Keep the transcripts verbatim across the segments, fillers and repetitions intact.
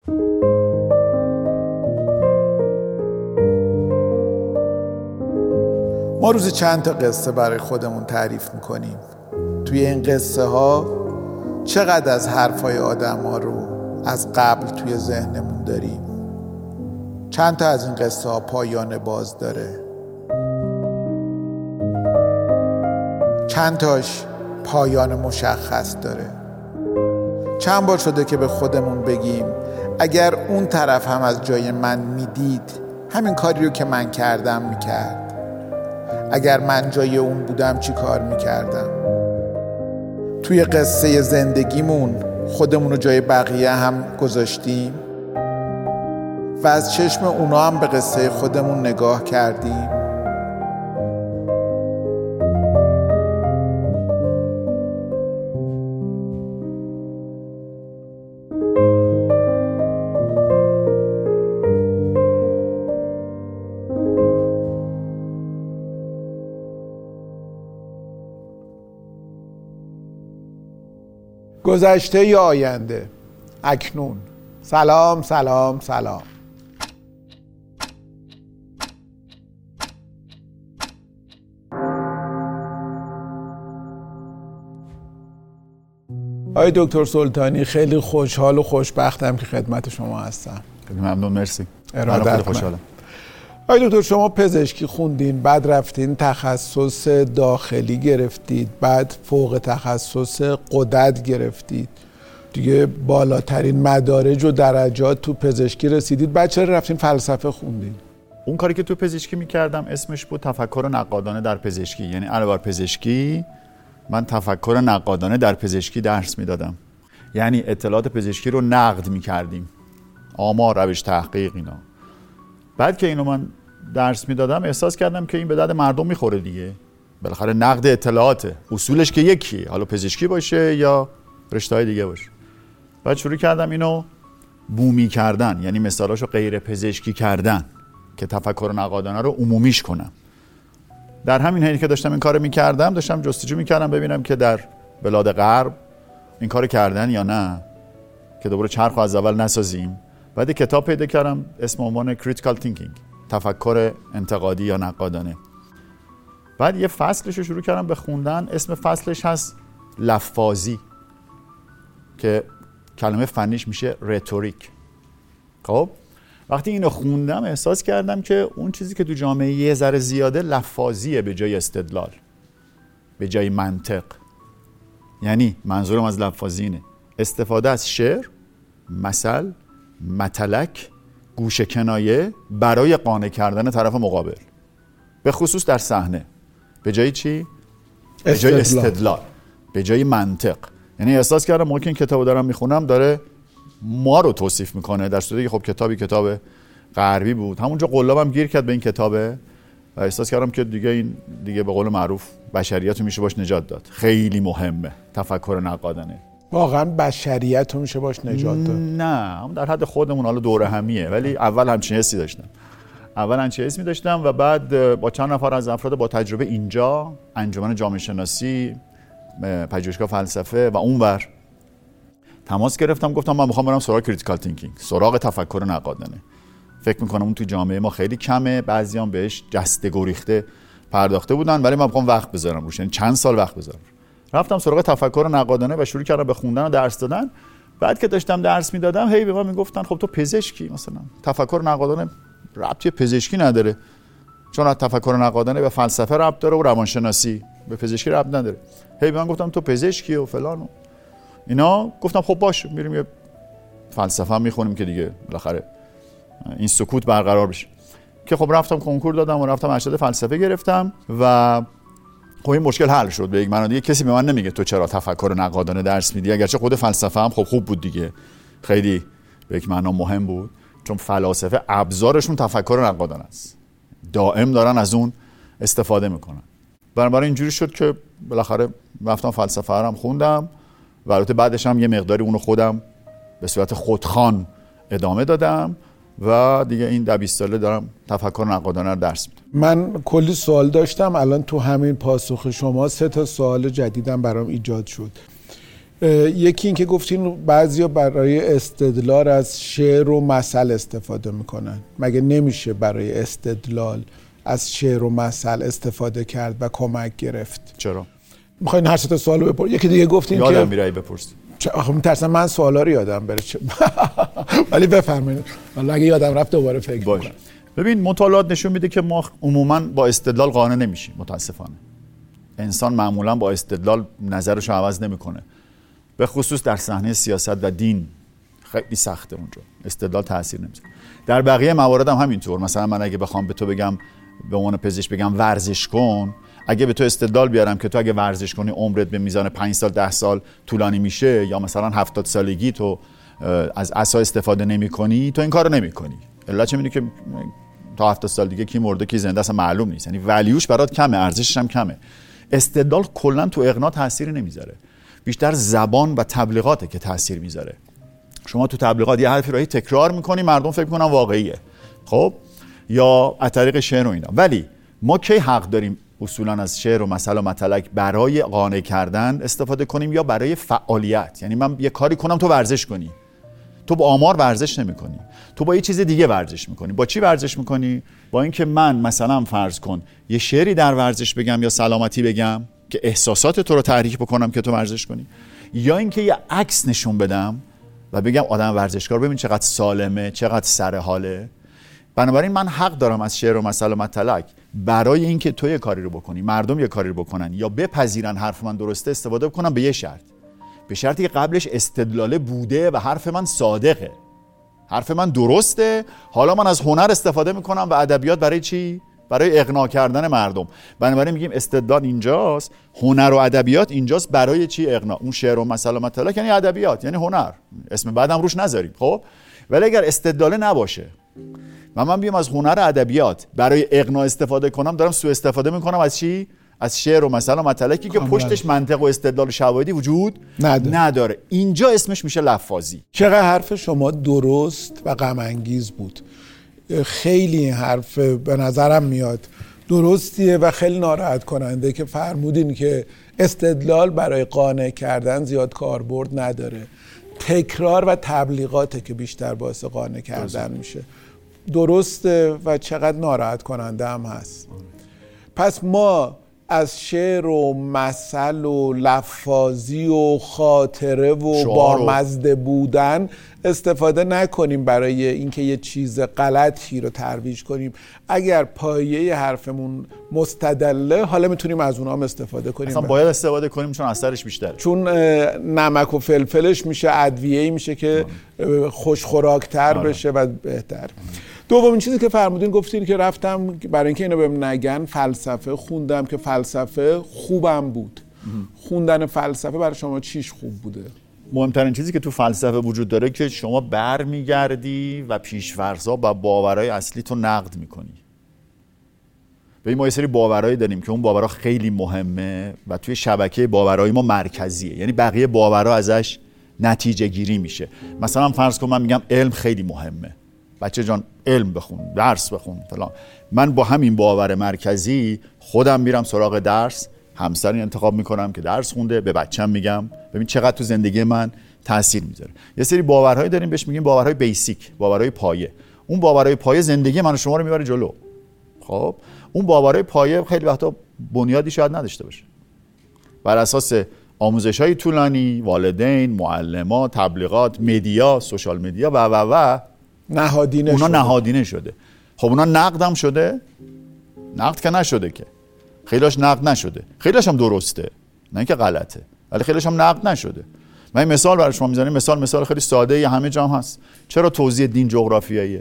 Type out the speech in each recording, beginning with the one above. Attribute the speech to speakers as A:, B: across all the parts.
A: ما روزی چند تا قصه برای خودمون تعریف میکنیم. توی این قصه ها چقدر از حرفای آدم ها رو از قبل توی ذهنمون داریم. چند تا از این قصه ها پایان باز داره، چند تاش پایان مشخص داره. چند بار شده که به خودمون بگیم اگر اون طرف هم از جای من میدید همین کاری رو که من کردم میکرد، اگر من جای اون بودم چی کار میکردم. توی قصه زندگیمون خودمون رو جای بقیه هم گذاشتیم و از چشم اونا هم به قصه خودمون نگاه کردیم. گذشته یا آینده، اکنون. سلام سلام سلام. آقای دکتر سلطانی، خیلی خوشحال و خوشبختم که خدمت شما هستم.
B: خیلی ممنون، مرسی.
A: ارادت خوشحالم. آقای دکتر، شما پزشکی خوندین، بعد رفتین تخصص داخلی گرفتید، بعد فوق تخصص غدد گرفتید، دیگه بالاترین مدارج و درجات تو پزشکی رسیدید. بعد چرا رفتین فلسفه خوندین؟
B: اون کاری که تو پزشکی میکردم اسمش بود تفکر نقادانه در پزشکی. یعنی علاوه بر پزشکی من تفکر نقادانه در پزشکی درس میدادم. یعنی اطلاعات پزشکی رو نقد میکردیم، آمار، روش تحقیق، اینا. بعد که اینو من درس میدادم احساس کردم که این به درد مردم میخوره دیگه. بالاخره نقد اطلاعاته، اصولش که یکیه، حالا پزشکی باشه یا رشته‌های دیگه باشه. بعد شروع کردم اینو بومی کردن، یعنی مثالاشو غیر پزشکی کردن که تفکر نقادانه رو عمومیش کنم. در همین حین که داشتم این کارو میکردم داشتم جستجو میکردم ببینم که در بلاد غرب این کارو کردن یا نه، که دوباره چرخو از اول نسازیم. بعد کتاب پیدا کردم اسم عنوان Critical Thinking، تفکر انتقادی یا نقادانه. بعد یه فصلش رو شروع کردم به خوندن، اسم فصلش هست لفاظی که کلمه فنیش میشه رتوریک. خب وقتی اینو خوندم احساس کردم که اون چیزی که تو جامعه یه ذره زیاده لفاظیه به جای استدلال، به جای منطق. یعنی منظورم از لفاظی اینه استفاده از شعر، مثل، متلک، گوشه کنایه برای قانع کردن طرف مقابل، به خصوص در صحنه. به جای چی؟ به جای استدلال، به جای منطق. یعنی احساس کردم موقعی که این کتابو دارم میخونم داره ما رو توصیف میکنه، در صورتی که خب کتابی کتاب غربی بود. همونجا قلابم گیر کرد به این کتابه و احساس کردم که دیگه این دیگه به قول معروف بشریت رو میشه باش نجات داد. خیلی مهمه تفکر نقادانه.
A: واقعا بشریت رو میشه باش نجات داد؟
B: نه، هم در حد خودمون، حالا دوره همیه، ولی اول همچین حسی داشتم. اول همچین حسی داشتم و بعد با چند نفر از افراد با تجربه اینجا، انجمن جامعه شناسی، پژوهشگاه فلسفه و اونور تماس گرفتم. گفتم من میخوام برم سراغ کریتیکال تینکینگ، سراغ تفکر نقادانه. فکر میکنم اون تو جامعه ما خیلی کمه، بعضیام بهش جسته گریخته پرداخته بودن، ولی من میخوام وقت بذارم روش، یعنی چند سال وقت بذارم. رفتم سراغ تفکر نقادانه و شروع کردم به خوندن و درس دادن. بعد که داشتم درس میدادم هی به من میگفتن خب تو پزشکی، مثلا تفکر نقادانه ربطی پزشکی نداره، چون تفکر نقادانه به فلسفه ربط داره و روانشناسی، به پزشکی ربط نداره. هی به من گفتم تو پزشکی و فلان و اینا. گفتم خب باشه، میریم یه فلسفه هم میخونیم که دیگه بالاخره این سکوت برقرار بشه. که خب رفتم کنکور دادم و رفتم ارشد فلسفه گرفتم و خب این مشکل حل شد به یک معنا دیگه. کسی به من نمیگه تو چرا تفکر نقادانه درس میدی، اگرچه خود فلسفه هم خب خوب بود دیگه، خیلی به یک معنا مهم بود، چون فلاسفه ابزارشون تفکر نقادانه است، دائم دارن از اون استفاده میکنن. برای اینجوری شد که بالاخره رفتم فلسفه هم خوندم و البته بعدش هم یه مقداری اونو خودم به صورت خودخوان ادامه دادم و دیگه این ده بیست ساله دارم تفکر نقادانه رو درس میدم.
A: من کلی سوال داشتم، الان تو همین پاسخ شما سه تا سوال جدیدم برام ایجاد شد. یکی این که گفتین بعضیا برای استدلال از شعر و مثل استفاده میکنن. مگه نمیشه برای استدلال از شعر و مثل استفاده کرد و کمک گرفت؟
B: چرا؟
A: میخواین هر سه تا سوالو بپرسید. یکی دیگه گفتین
B: یادم
A: که
B: یادم میره بپرسید.
A: آخه میترسم من سوالا رو یادم بره. ولی بفرمایید. والله اگه یادم رفت دوباره فکر
B: باش.
A: میکنم.
B: ببین مطالعات نشون میده که ما عموما با استدلال قانع نمیشیم. متاسفانه انسان معمولا با استدلال نظرش رو عوض نمیکنه. به خصوص در صحنه سیاست و دین خیلی سخته اونجا. استدلال تاثیر نمیذاره. در بقیه موارد هم همینطور. مثلا من اگه بخوام به تو بگم به عنوان پزشک بگم ورزش کن، اگه به تو استدلال بیارم که تو اگه ورزش کنی عمرت به میزان پنج سال ده سال طولانی میشه، یا مثلا هفتاد سالگی تو از عصا استفاده نمی‌کنی، تو این کارو نمی‌کنی. علت چه می‌دونی که تا هفتاد سال دیگه کی مرده کی زنده اصلا معلوم نیست. یعنی ولیوش برات کمه، ارزشش هم کمه. استدلال کلا تو اقناع تأثیری نمیذاره. بیشتر زبان و تبلیغاته که تأثیر میذاره. شما تو تبلیغات یه حرفی رو تکرار می‌کنی، مردم فکر می‌کنن واقعیه. خب یا از طریق شعر و اینا. ولی ما کی حق داریم اصولا از شعر و مثل و متلک برای قانع کردن استفاده کنیم یا برای فعالیت؟ یعنی من یه کاری کنم تو ورزش کنی، تو با آمار ورزش نمی کنی، تو با یه چیز دیگه ورزش میکنی. با چی ورزش میکنی؟ با اینکه من مثلا فرض کن یه شعری در ورزش بگم یا سلامتی بگم که احساسات تو رو تحریک بکنم که تو ورزش کنی، یا اینکه یه عکس نشون بدم و بگم آدم ورزشکار ببین چقدر سالمه، چقدر سر حاله. بنابراین من حق دارم از شعر و مثل و متلک برای اینکه تو یه کاری رو بکنی، مردم یه کاری رو بکنن یا بپذیرن حرف من درسته استفاده بکنم، به یه شرط. به شرطی که قبلش استدلاله بوده و حرف من صادقه، حرف من درسته. حالا من از هنر استفاده میکنم و ادبیات برای چی؟ برای اقناع کردن مردم. بنابراین میگیم استدلال اینجاست، هنر و ادبیات اینجاست. برای چی اقناع؟ اون شعر و مثل و متلک یعنی ادبیات، یعنی هنر، اسم بعدم روش نذاریم. خب ولی اگر استدلاله نباشه و من بیام از هنر ادبیات برای اقناع استفاده کنم، دارم سوء استفاده میکنم از چی؟ از شعر و مثل و متلکی که پشتش منطق و استدلال و شواهدی وجود نداره. نداره. اینجا اسمش میشه لفاظی.
A: چقدر حرف شما درست و غم انگیز بود. خیلی این حرف به نظرم میاد درستیه و خیلی ناراحت کننده که فرمودین که استدلال برای قانع کردن زیاد کاربرد نداره. تکرار و تبلیغاته که بیشتر باعث قانع کردن میشه. درسته و چقدر ناراحت کننده هم هست. پس ما از شعر و مثل و لفاظی و خاطره و بامزه بودن استفاده نکنیم برای اینکه یه چیز غلطی رو ترویج کنیم. اگر پایه حرفمون مستدله، حالا میتونیم از اونها هم استفاده کنیم.
B: اصلا باید استفاده کنیم چون اثرش بیشتره.
A: چون نمک و فلفلش میشه ادویه‌ای میشه که خوش خوراکتر بشه و بهتر. دومین چیزی که فرمودین گفتین که رفتم برای اینکه اینو بهم نگن فلسفه خوندم که فلسفه خوبم بود. خوندن فلسفه برای شما چیش خوب بوده؟
B: مهمترین چیزی که تو فلسفه وجود داره که شما برمیگردی و پیش‌فرض‌ها و باورهای اصلی تو نقد میکنی. ببین ما یه سری باورهایی داریم که اون باورها خیلی مهمه و توی شبکه باورهای ما مرکزیه، یعنی بقیه باورها ازش نتیجه گیری میشه. مثلا فرض کن من میگم علم خیلی مهمه، بچه جان علم بخون، درس بخون فلان. من با همین باور مرکزی خودم میرم سراغ درس، همسری انتخاب میکنم که درس خونده، به بچه‌م میگم ببین چقدر تو زندگی من تاثیر میذاره. یه سری باورهایی داریم بهش میگیم باورهای بیسیک، باورهای پایه. اون باورهای پایه زندگی من و شما رو میبره جلو. خب اون باورهای پایه خیلی وقتا بنیادی شاید نداشته باشه. بر اساس آموزش‌های طولانی، والدین، معلم‌ها، تبلیغات، مدیا، سوشال مدیا و و و
A: نهادینه
B: اونا
A: شده.
B: نهادینه شده. خب اونا نقدم شده؟ نقد که نشده که. خیلیش نقد نشده. خیلیش هم درسته. نه اینکه غلطه. ولی خیلیش هم نقد نشده. من این مثال برای شما میزنم. مثال مثال خیلی ساده ای همه جا هم هست. چرا توزیع دین جغرافیاییه؟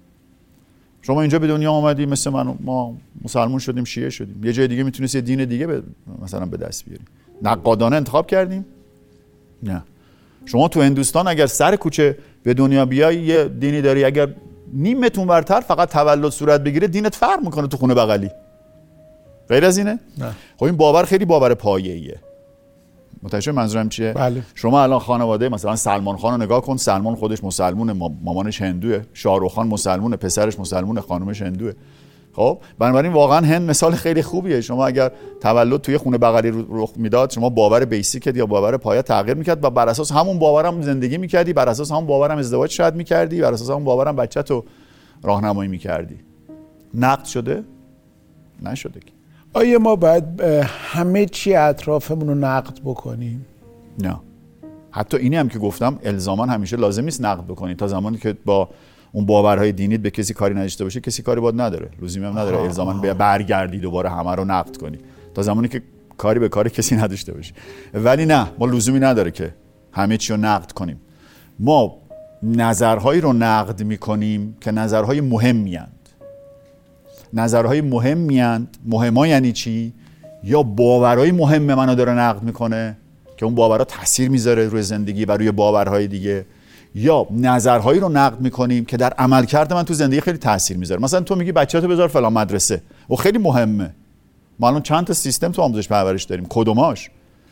B: شما اینجا به دنیا اومدی مثل من، ما مسلمان شدیم، شیعه شدیم. یه جای دیگه میتونید یه دین دیگه به مثلا به دست بیاری. نقادانه انتخاب کردیم؟ نه. شما تو هندوستان اگر سر کوچه به دنیا بیای یه دینی داری، اگر نیمتون برتر فقط تولد صورت بگیره دینت فرق میکنه تو خونه بغلی. غیر از اینه؟
A: نه.
B: خب این باور خیلی باور پایه‌ایه. متوجه منظورم چیه؟
A: بله.
B: شما الان خانواده مثلا سلمان خان رو نگاه کن، سلمان خودش مسلمونه، مامانش هندوه، شاهرخ خان مسلمونه، پسرش مسلمونه، خانومش هندوه. خب بنابراین واقعا هند مثال خیلی خوبیه. شما اگر تولد توی خونه بغلی رخ میداد، شما باور بیسیکت یا باور پایه تغییر میکرد و بر اساس همون باورم زندگی میکردی، بر اساس همون باورم ازدواج شاید میکردی، بر اساس همون باورم بچه‌تو راهنمایی میکردی. نقد شده؟ نشده که.
A: آیا ما باید همه چی اطرافمون رو نقد بکنیم؟
B: نه. حتی اینی هم که گفتم الزاما همیشه لازم نیست نقد بکنی. تا زمانی که با اون باورهای دینیت به کسی کاری نداشته باشه، کسی کاری باید نداره. لزومی هم نداره الزاما برگردی دوباره همه رو نقد کنی. تا زمانی که کاری به کار کسی نداشته باشه. ولی نه، ما لزومی نداره که همه چی رو نقد کنیم. ما نظرهایی رو نقد میکنیم که نظرهای مهمی اند. نظرهای مهمی اند. مهما یعنی چی؟ یا باورهای مهم منو داره نقد میکنه که اون باورها تاثیر میذاره روی زندگی و روی باورهای دیگه، یا نظرهایی رو نقد میکنیم که در عملکرد من تو زندگی خیلی تاثیر میذاره. مثلا تو میگی بچه‌تو بذار فلان مدرسه، و خیلی مهمه. ما الان چند تا سیستم تو آموزش پرورش داریم، کدوماش؟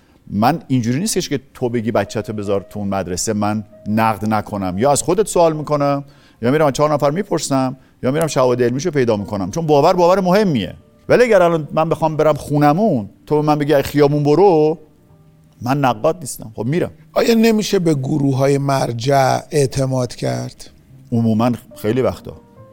B: من اینجوری نیستش که تو بگی بچه‌تو بذار تو اون مدرسه من نقد نکنم، یا از خودت سوال میکنم، یا میرم چهار نفر میپرسم، یا میرم شواهد علمیشو پیدا میکنم، چون باور باور مهمیه. ولی اگر الان من بخوام برم خونمون، تو به من بگی خیابون برو، من نقاد نیستم، خب میرم.
A: آیا نمیشه به گروه‌های مرجع اعتماد کرد؟
B: عموما خیلی وقتا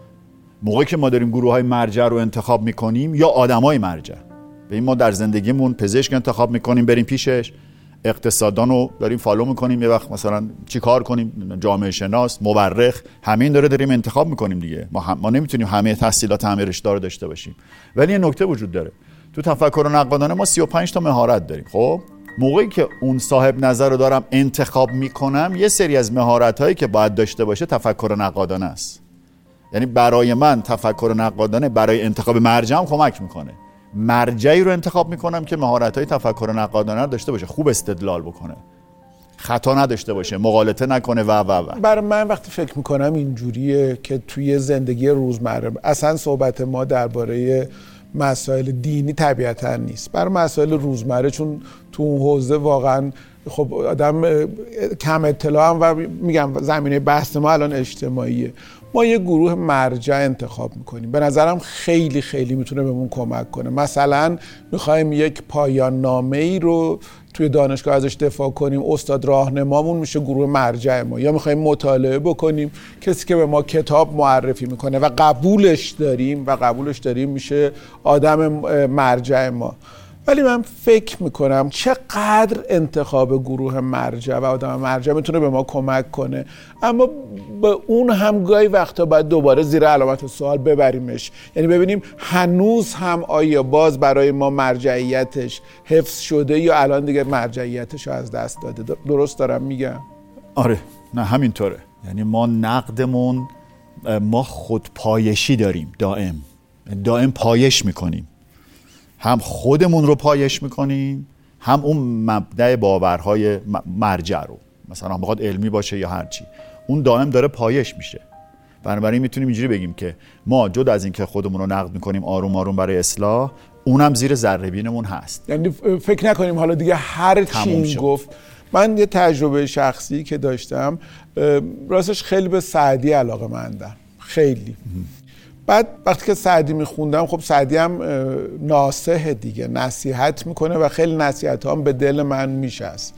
B: موقعی که ما داریم گروه‌های مرجع رو انتخاب میکنیم یا آدمای مرجع، به این ما در زندگیمون پزشک انتخاب میکنیم بریم پیشش، اقتصاددان رو داریم فالو میکنیم، یه وقت مثلا چی کار کنیم، جامعه شناس، مورخ، همین داره داریم انتخاب میکنیم دیگه. ما, هم... ما نمیتونیم همه تحصیلات همه رشته رو داشته باشیم. ولی یه نکته وجود داره، تو تفکر نقادانه ما سی و پنج تا مهارت داریم. خب موقعی که اون صاحب نظر رو دارم انتخاب میکنم، یه سری از مهارت‌هایی که باید داشته باشه تفکر نقادانه است. یعنی برای من تفکر نقادانه برای انتخاب مرجعم کمک میکنه. مرجعی رو انتخاب میکنم که مهارت‌های تفکر نقادانه رو داشته باشه، خوب استدلال بکنه، خطا نداشته باشه، مغالطه نکنه و و و.
A: برای من وقتی فکر میکنم اینجوریه که توی زندگی روزمره اصلا صحبت ما درباره مسائل دینی طبیعتا نیست، برای مسائل روزمره، چون تو اون حوزه واقعا خب آدم کم اطلاع هم و میگم زمینه بحث ما الان اجتماعیه. ما یه گروه مرجع انتخاب میکنیم، به نظرم خیلی خیلی میتونه بهمون کمک کنه. مثلا میخوایم یک پایان نامه ای رو توی دانشگاه ازش دفاع کنیم، استاد راهنمامون میشه گروه مرجع ما. یا میخوایم مطالعه بکنیم، کسی که به ما کتاب معرفی میکنه و قبولش داریم و قبولش داریم میشه آدم مرجع ما. ولی من فکر میکنم چقدر انتخاب گروه مرجع و آدم مرجع میتونه به ما کمک کنه، اما به اون هم گاهی وقتا باید دوباره زیر علامت سوال ببریمش. یعنی ببینیم هنوز هم آیا باز برای ما مرجعیتش حفظ شده یا الان دیگه مرجعیتش رو از دست داده. درست دارم میگم؟
B: آره، نه همینطوره. یعنی ما نقدمون، ما خودپایشی داریم، دائم دائم پایش میکنیم، هم خودمون رو پایش میکنیم، هم اون مبدأ باورهای مرجع رو، مثلا بخواد علمی باشه یا هر چی، اون دائم داره پایش میشه. بنابراین میتونیم اینجوری بگیم که ما جدا از این که خودمون رو نقد میکنیم آروم آروم برای اصلاح، اونم زیر ذره بینمون هست.
A: یعنی فکر نکنیم حالا دیگه هر چی گفت. من یه تجربه شخصی که داشتم، راستش خیلی به سعدی علاقه‌مندم، خیلی. بعد وقتی که سعدی میخوندم، خب سعدی هم ناصحه دیگه، نصیحت میکنه و خیلی نصیحت هم به دل من میشست.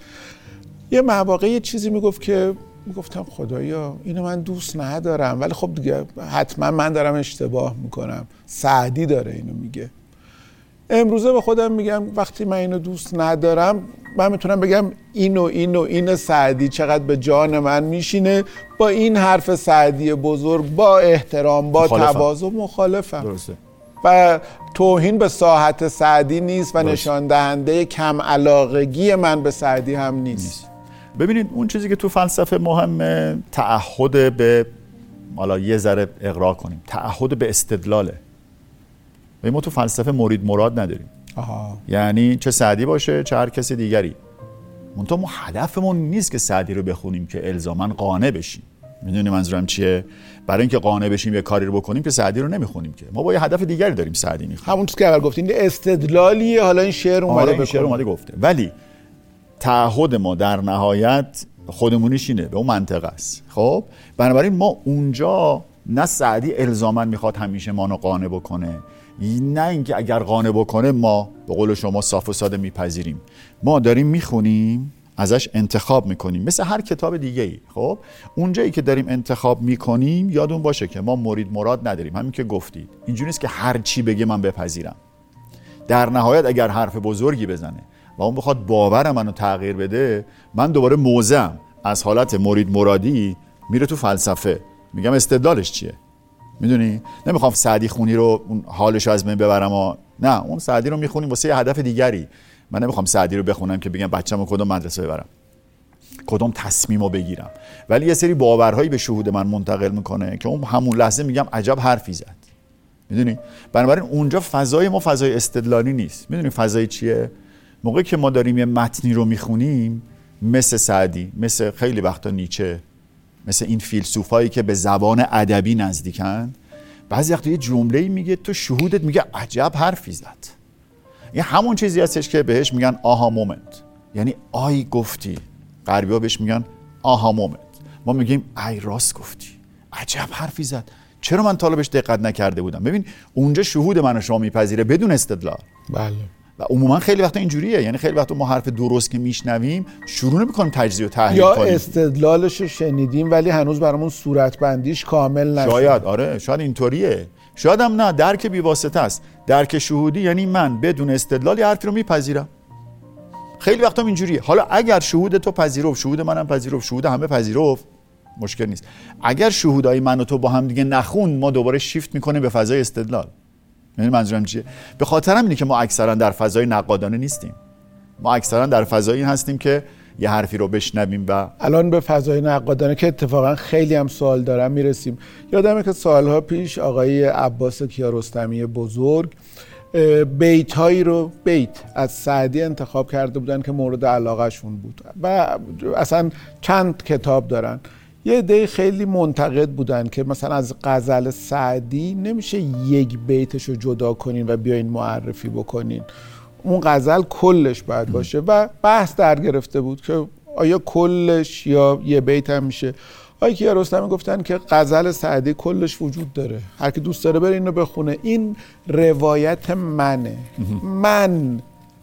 A: یه مواقع یه چیزی میگفت که میگفتم خدایا اینو من دوست ندارم، ولی خب دیگه حتما من دارم اشتباه میکنم، سعدی داره اینو میگه. امروزه به خودم میگم وقتی من اینو دوست ندارم، من میتونم بگم اینو اینو این سعدی چقدر به جان من میشینه، با این حرف سعدی بزرگ با احترام با تواضع مخالفم.
B: درسته.
A: و توهین به ساحت سعدی نیست و درسته. نشان دهنده کم علاقگی من به سعدی هم نیست. نیست.
B: ببینید اون چیزی که تو فلسفه مهمه، تعهد به، حالا یه ذره اقرار کنیم، تعهد به استدلاله. و ما تو فلسفه مرید مراد نداریم. آها. یعنی چه سعدی باشه چه هر کسی دیگری. منتها ما هدفمون نیست که سعدی رو بخونیم که الزاماً قانع بشیم. میدونی منظورم چیه؟ برای اینکه قانع بشیم یه کاری رو بکنیم که سعدی رو نمیخونیم که. ما با یه هدف دیگری داریم سعدی میخونیم.
A: همون چیزی که اول گفتین استدلالیه، حالا این شعر اومده
B: بکنه. شعر اومده گفته. ولی تعهد ما در نهایت خودمونیش اینه، به اون منطقه است. خب بنابراین ما اونجا نه سعدی الزاماً میخواد همیشه ما رو قانع بکنه، نه اینکه اگر قانع بکنه ما به قول شما صاف و ساده میپذیریم. ما داریم میخونیم، ازش انتخاب میکنیم مثل هر کتاب دیگه ای. خب اونجایی که داریم انتخاب میکنیم یادون باشه که ما مرید مراد نداریم. همین که گفتید اینجوری نیست که هر چی بگه من بپذیرم. در نهایت اگر حرف بزرگی بزنه و اون بخواد باور منو تغییر بده، من دوباره موضعم از حالت مرید مرادی میره تو فلسفه. میگم استدلالش چیه؟ میدونی؟ نمیخوام سعدی خونی رو اون حالش رو از من ببرم و نه، اون سعدی رو میخونیم واسه یه هدف دیگری. من نمیخوام سعدی رو بخونم که بگم بچه‌مو کدوم مدرسه ببرم، کدوم تصمیمو بگیرم، ولی یه سری باورهایی به شهود من منتقل میکنه که اون همون لحظه میگم عجب حرفی زد. میدونی؟ بنابراین اونجا فضای ما فضای استدلالی نیست. میدونی فضای چیه؟ موقعی که ما داریم یه متنی رو میخونیم، مثل سعدی، مثل خیلی وقتا نیچه، مثل این فیلسوفایی که به زبان ادبی نزدیکن، بعضی وقتا یه جمله‌ای میگه تو شهودت میگه عجب حرفی زد. این همون چیزی هستش که بهش میگن آها مومنت، یعنی آی گفتی. غربی‌ها بهش میگن آها مومنت، ما میگیم ای راست گفتی، عجب حرفی زد، چرا من تا حالا بهش دقت نکرده بودم. ببین اونجا شهود من و شما میپذیره بدون استدلال.
A: بله.
B: و عموما خیلی وقتا اینجوریه، یعنی خیلی وقتا ما حرف درست که میشنویم شروع نمی‌کنیم تجزیه و تحلیل
C: یا
B: کنیم،
C: یا استدلالش رو شنیدیم ولی هنوز برامون صورت بندیش کامل نشده.
B: شاید آره، شاید اینطوریه، شاید هم نه. درک بی واسطه است. درک شهودی یعنی من بدون استدلال یه حرفی رو میپذیرم. خیلی وقتا اینجوریه. حالا اگر شهود تو پذیرفت، شهود منم پذیرفت، شهود همه پذیرفت، مشکل نیست. اگر شهودای من و تو با هم دیگه نخون، ما دوباره شیفت میکنیم به فضای استدلال. یعنی منظورم چیه؟ به خاطر همینه که ما اکثرا در فضای نقادانه نیستیم. ما اکثرا در فضایی هستیم که یه حرفی رو بشنویم و
C: الان به فضای نقادانه که اتفاقا خیلی هم سوال دارم میرسیم. یادمه که سالها پیش آقای عباس کیارستمی بزرگ بیتایی رو بیت از سعدی انتخاب کرده بودن که مورد علاقه شون بود و اصلا چند کتاب دارن. یه عده خیلی منتقد بودن که مثلا از غزل سعدی نمیشه یک بیتش رو جدا کنین و بیاین معرفی بکنین، اون غزل کلش باید باشه و بحث در گرفته بود که آیا کلش یا یه بیت هم میشه. آقای کیارستمی گفتن که غزل سعدی کلش وجود داره، هر کی دوست داره بره اینو بخونه، این روایت منه، من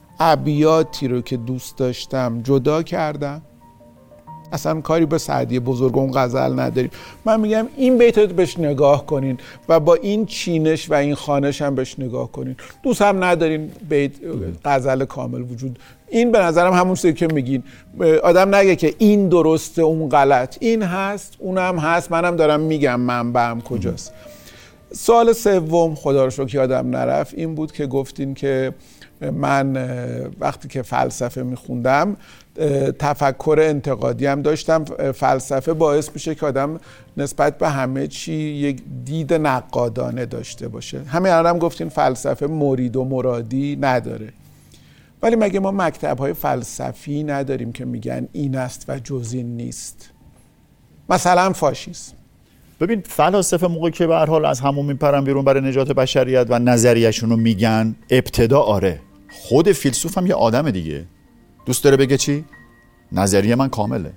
C: ابیاتی رو که دوست داشتم جدا کردم، اصلا کاری به سعدی بزرگ اون غزل نداریم. من میگم این بیت رو بهش نگاه کنین و با این چینش و این خوانش هم بهش نگاه کنین. دوست هم ندارین بیت غزل کامل وجود. این به نظرم همون چیزی که میگین، آدم نگه که این درسته اون غلط، این هست اونم هست، منم دارم میگم منبعم کجاست. سوال سوم خدا رو شکر یادم نرفت این بود که گفتین که من وقتی که فلسفه میخوندم تفکر انتقادی هم داشتم. فلسفه باعث میشه که آدم نسبت به همه چی یک دید نقادانه داشته باشه. همین الان هم گفتین فلسفه مرید و مرادی نداره، ولی مگه ما مکتب‌های فلسفی نداریم که میگن این است و جز این نیست؟ مثلا فاشیسم.
B: ببین فلاسفه موقعی که به هر حال از همون میپرن بیرون برای نجات بشریت و نظریه‌شون رو میگن، ابتدا آره خود فیلسوف هم یه آدم دیگه دوست داره بگه چی؟ نظریه من کامله.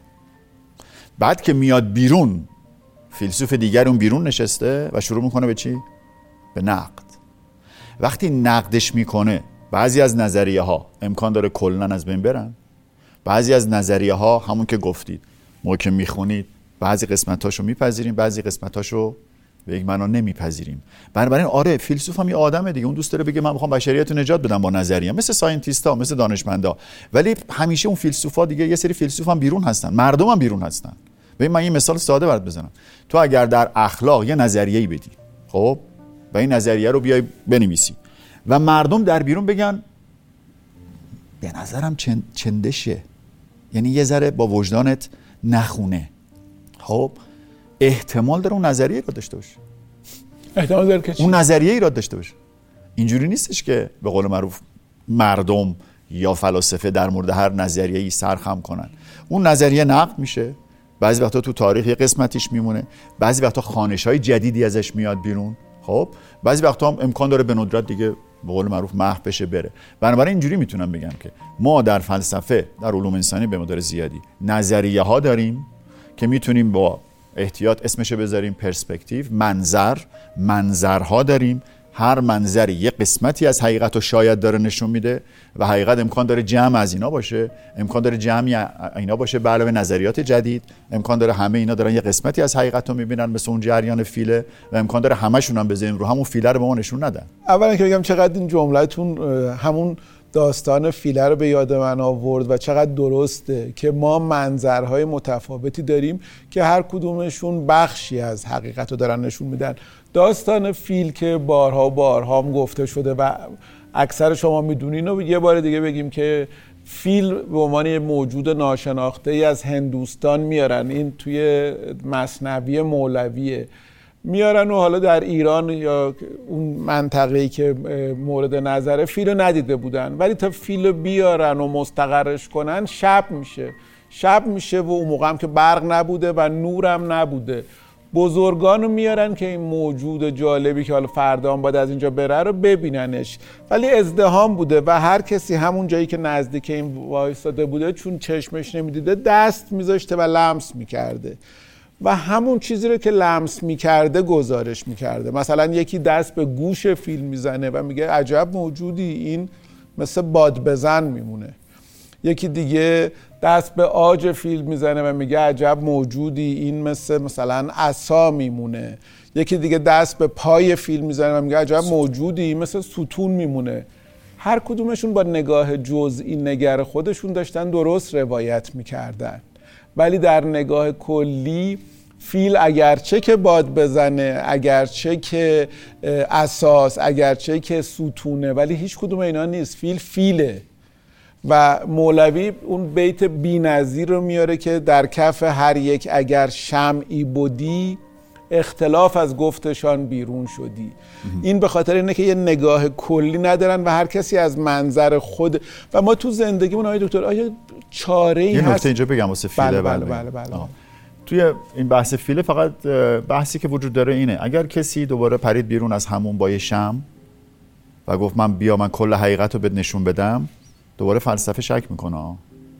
B: بعد که میاد بیرون، فیلسوف دیگر اون بیرون نشسته و شروع میکنه به چی؟ به نقد. وقتی نقدش میکنه، بعضی از نظریه ها امکان داره کلن از بین برن، بعضی از نظریه ها همون که گفتید موقع که میخونید بعضی قسمتاشو میپذیریم، بعضی قسمتاشو به یک معنا نمیپذیریم. بنابراین آره فیلسوف هم یه آدمه دیگه، اون دوست داره بگه من میخوام بشریت رو نجات بدم با نظریه، مثل ساینتیستا، مثل دانشمندا. ولی همیشه اون فیلسوفا دیگه یه سری فیلسوف هم بیرون هستن، مردم هم بیرون هستن. ببین من یه مثال ساده برات بزنم. تو اگر در اخلاق یه نظریه‌ای بدی، خب و این نظریه رو بیای بنویسی و مردم در بیرون بگن به نظرم چند چندشه، یعنی یه ذره با وجدانت نخونه، خب احتمال داره اون نظریه ایراد داشته باشه.
C: احتمال داره که
B: اون نظریه ایراد داشته باشه. اینجوری نیستش که به قول معروف مردم یا فلاسفه در مورد هر نظریه‌ای سرخم کنن. اون نظریه نقد میشه، بعضی وقتا تو تاریخ یه قسمتیش میمونه، بعضی وقتا خوانش‌های جدیدی ازش میاد بیرون، خب بعضی وقتا هم امکان داره به ندرت دیگه به قول معروف محو بشه بره. بنابراین اینجوری میتونم بگم که ما در فلسفه، در علوم انسانی به مقدار زیادی نظریه ها داریم که میتونیم با احتیاط اسمشو بذاریم پرسپکتیو، منظر، منظرها داریم، هر منظری یه قسمتی از حقیقت رو شاید داره نشون میده و حقیقت امکان داره جمع از اینا باشه، امکان داره جمعی اینا باشه به علاوه نظریات جدید، امکان داره همه اینا دارن یه قسمتی از حقیقت رو میبینن مثل اون جریان فیله و امکان داره همشون هم بزنیم رو همون فیله رو به ما نشون ندن.
C: اولا که بگم چقدر این جمله‌تون همون داستان فیله رو به یاد من آورد و چقدر درسته که ما منظرهای متفاوتی داریم که هر کدومشون بخشی از حقیقت رو دارن نشون میدن. داستان فیل که بارها و بارها هم گفته شده و اکثر شما میدونین و یه بار دیگه بگیم که فیل به عنوان یه موجود ناشناخته ای از هندوستان میارن، این توی مثنوی مولویه میارن و حالا در ایران یا اون منطقه‌ای که مورد نظره فیل رو ندیده بودن، ولی تا فیل رو بیارن و مستقرش کنن شب میشه شب میشه و اون موقع هم که برق نبوده و نورم نبوده. بزرگانو میارن که این موجود جالبی که حالا فردا هم باید از اینجا بره رو ببیننش، ولی ازدحام بوده و هر کسی همون جایی که نزدیک این وایساده بوده چون چشمش نمیدیده دست میذاشته و لمس میکرده و همون چیزی رو که لمس میکرده گزارش میکرده. مثلا یکی دست به گوش فیل میزنه و میگه عجب موجودی، این مثل باد بزن میمونه. یکی دیگه دست به عاج فیل میزنه و میگه عجب موجودی، این مثل مثلا عصا میمونه. یکی دیگه دست به پای فیل میزنه و میگه عجب موجودی، مثل ستون میمونه. هر کدومشون با نگاه جزئی نگر خودشون داشتن درست روایت میکردن، ولی در نگاه کلی فیل اگرچه که باد بزنه، اگرچه که اساس، اگرچه که ستونه، ولی هیچ کدوم اینا نیست. فیل فیله. و مولوی اون بیت بی‌نظیر رو میاره که در کف هر یک اگر شمعی بودی، اختلاف از گفتشان بیرون شدی. این به خاطر اینه که یه نگاه کلی ندارن و هر کسی از منظر خود. و ما تو زندگیمون آقای دکتر آیا چاره‌ای هست؟
B: یه نکته اینجا بگم واسه فیله.
C: بله بله بله, بله, بله.
B: توی این بحث فیله فقط بحثی که وجود داره اینه اگر کسی دوباره پرید بیرون از همون با شمع و گفت من بیا من کل حقیقت رو بهت نشون بدم، دوباره فلسفه شک میکنه.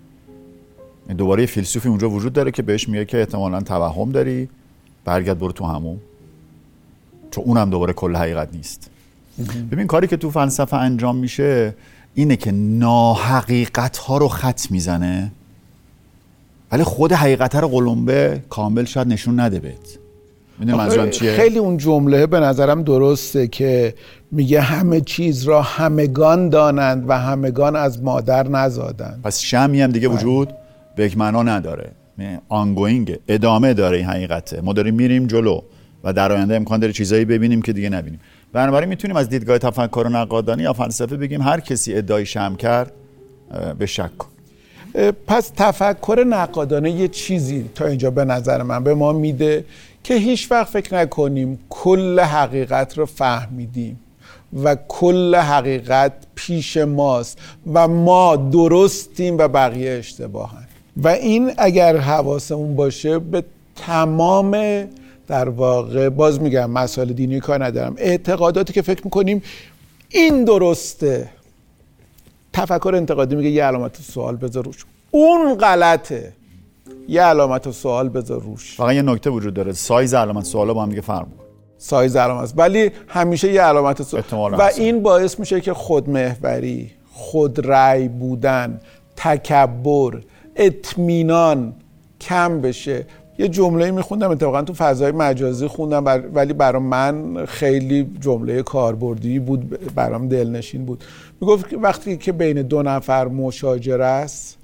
B: دوباره یه فیلسوفی اونجا وجود داره که بهش میگه که احتمالاً توهم داری، برگرد برو تو همون، چون اونم دوباره کل حقیقت نیست. ببین کاری که تو فلسفه انجام میشه اینه که ناحقیقت ها رو خط میزنه، ولی خود حقیقت رو قلمبه کامل شاید نشون نده بهت. میدونی منظورم چیه؟
C: خیلی اون جمله به نظرم درسته که میگه همه چیز را همگان دانند و همگان از مادر نزادند.
B: پس شمعی هم دیگه وجود به یک معنا نداره، آنگوینگ، ادامه داره این حقیقته. ما داریم میریم جلو و در آینده امکان داره چیزایی ببینیم که دیگه نبینیم. بنابراین میتونیم از دیدگاه تفکر نقادانه یا فلسفه بگیم هر کسی ادعای شمع کرد به شک کن.
C: پس تفکر نقادانه یه چیزی تا اینجا به نظر من به ما میده که هیچ وقت فکر نکنیم کل حقیقت رو فهمیدیم و کل حقیقت پیش ماست و ما درستیم و بقیه اشتباهن. و این اگر حواسمون باشه به تمام در واقع باز میگم مسائل دینی کار ندارم، اعتقاداتی که فکر میکنیم این درسته، تفکر انتقادی میگه یه علامت سوال بذار روش، اون غلطه، یه علامت سوال بذار روش.
B: فقط یه نکته وجود داره، سایز علامت سوالا با هم دیگه فرق میکنه.
C: سایز علامت، ولی همیشه یه علامت سوال و
B: هست.
C: این باعث میشه که خودمحوری، خودرأی بودن، تکبر، اطمینان کم بشه. یه جمله میخوندم اتفاقا تو فضای مجازی خوندم بر... ولی برای من خیلی جمله کاربردی بود، برام دلنشین بود. میگفت که وقتی که بین دو نفر مشاجره است،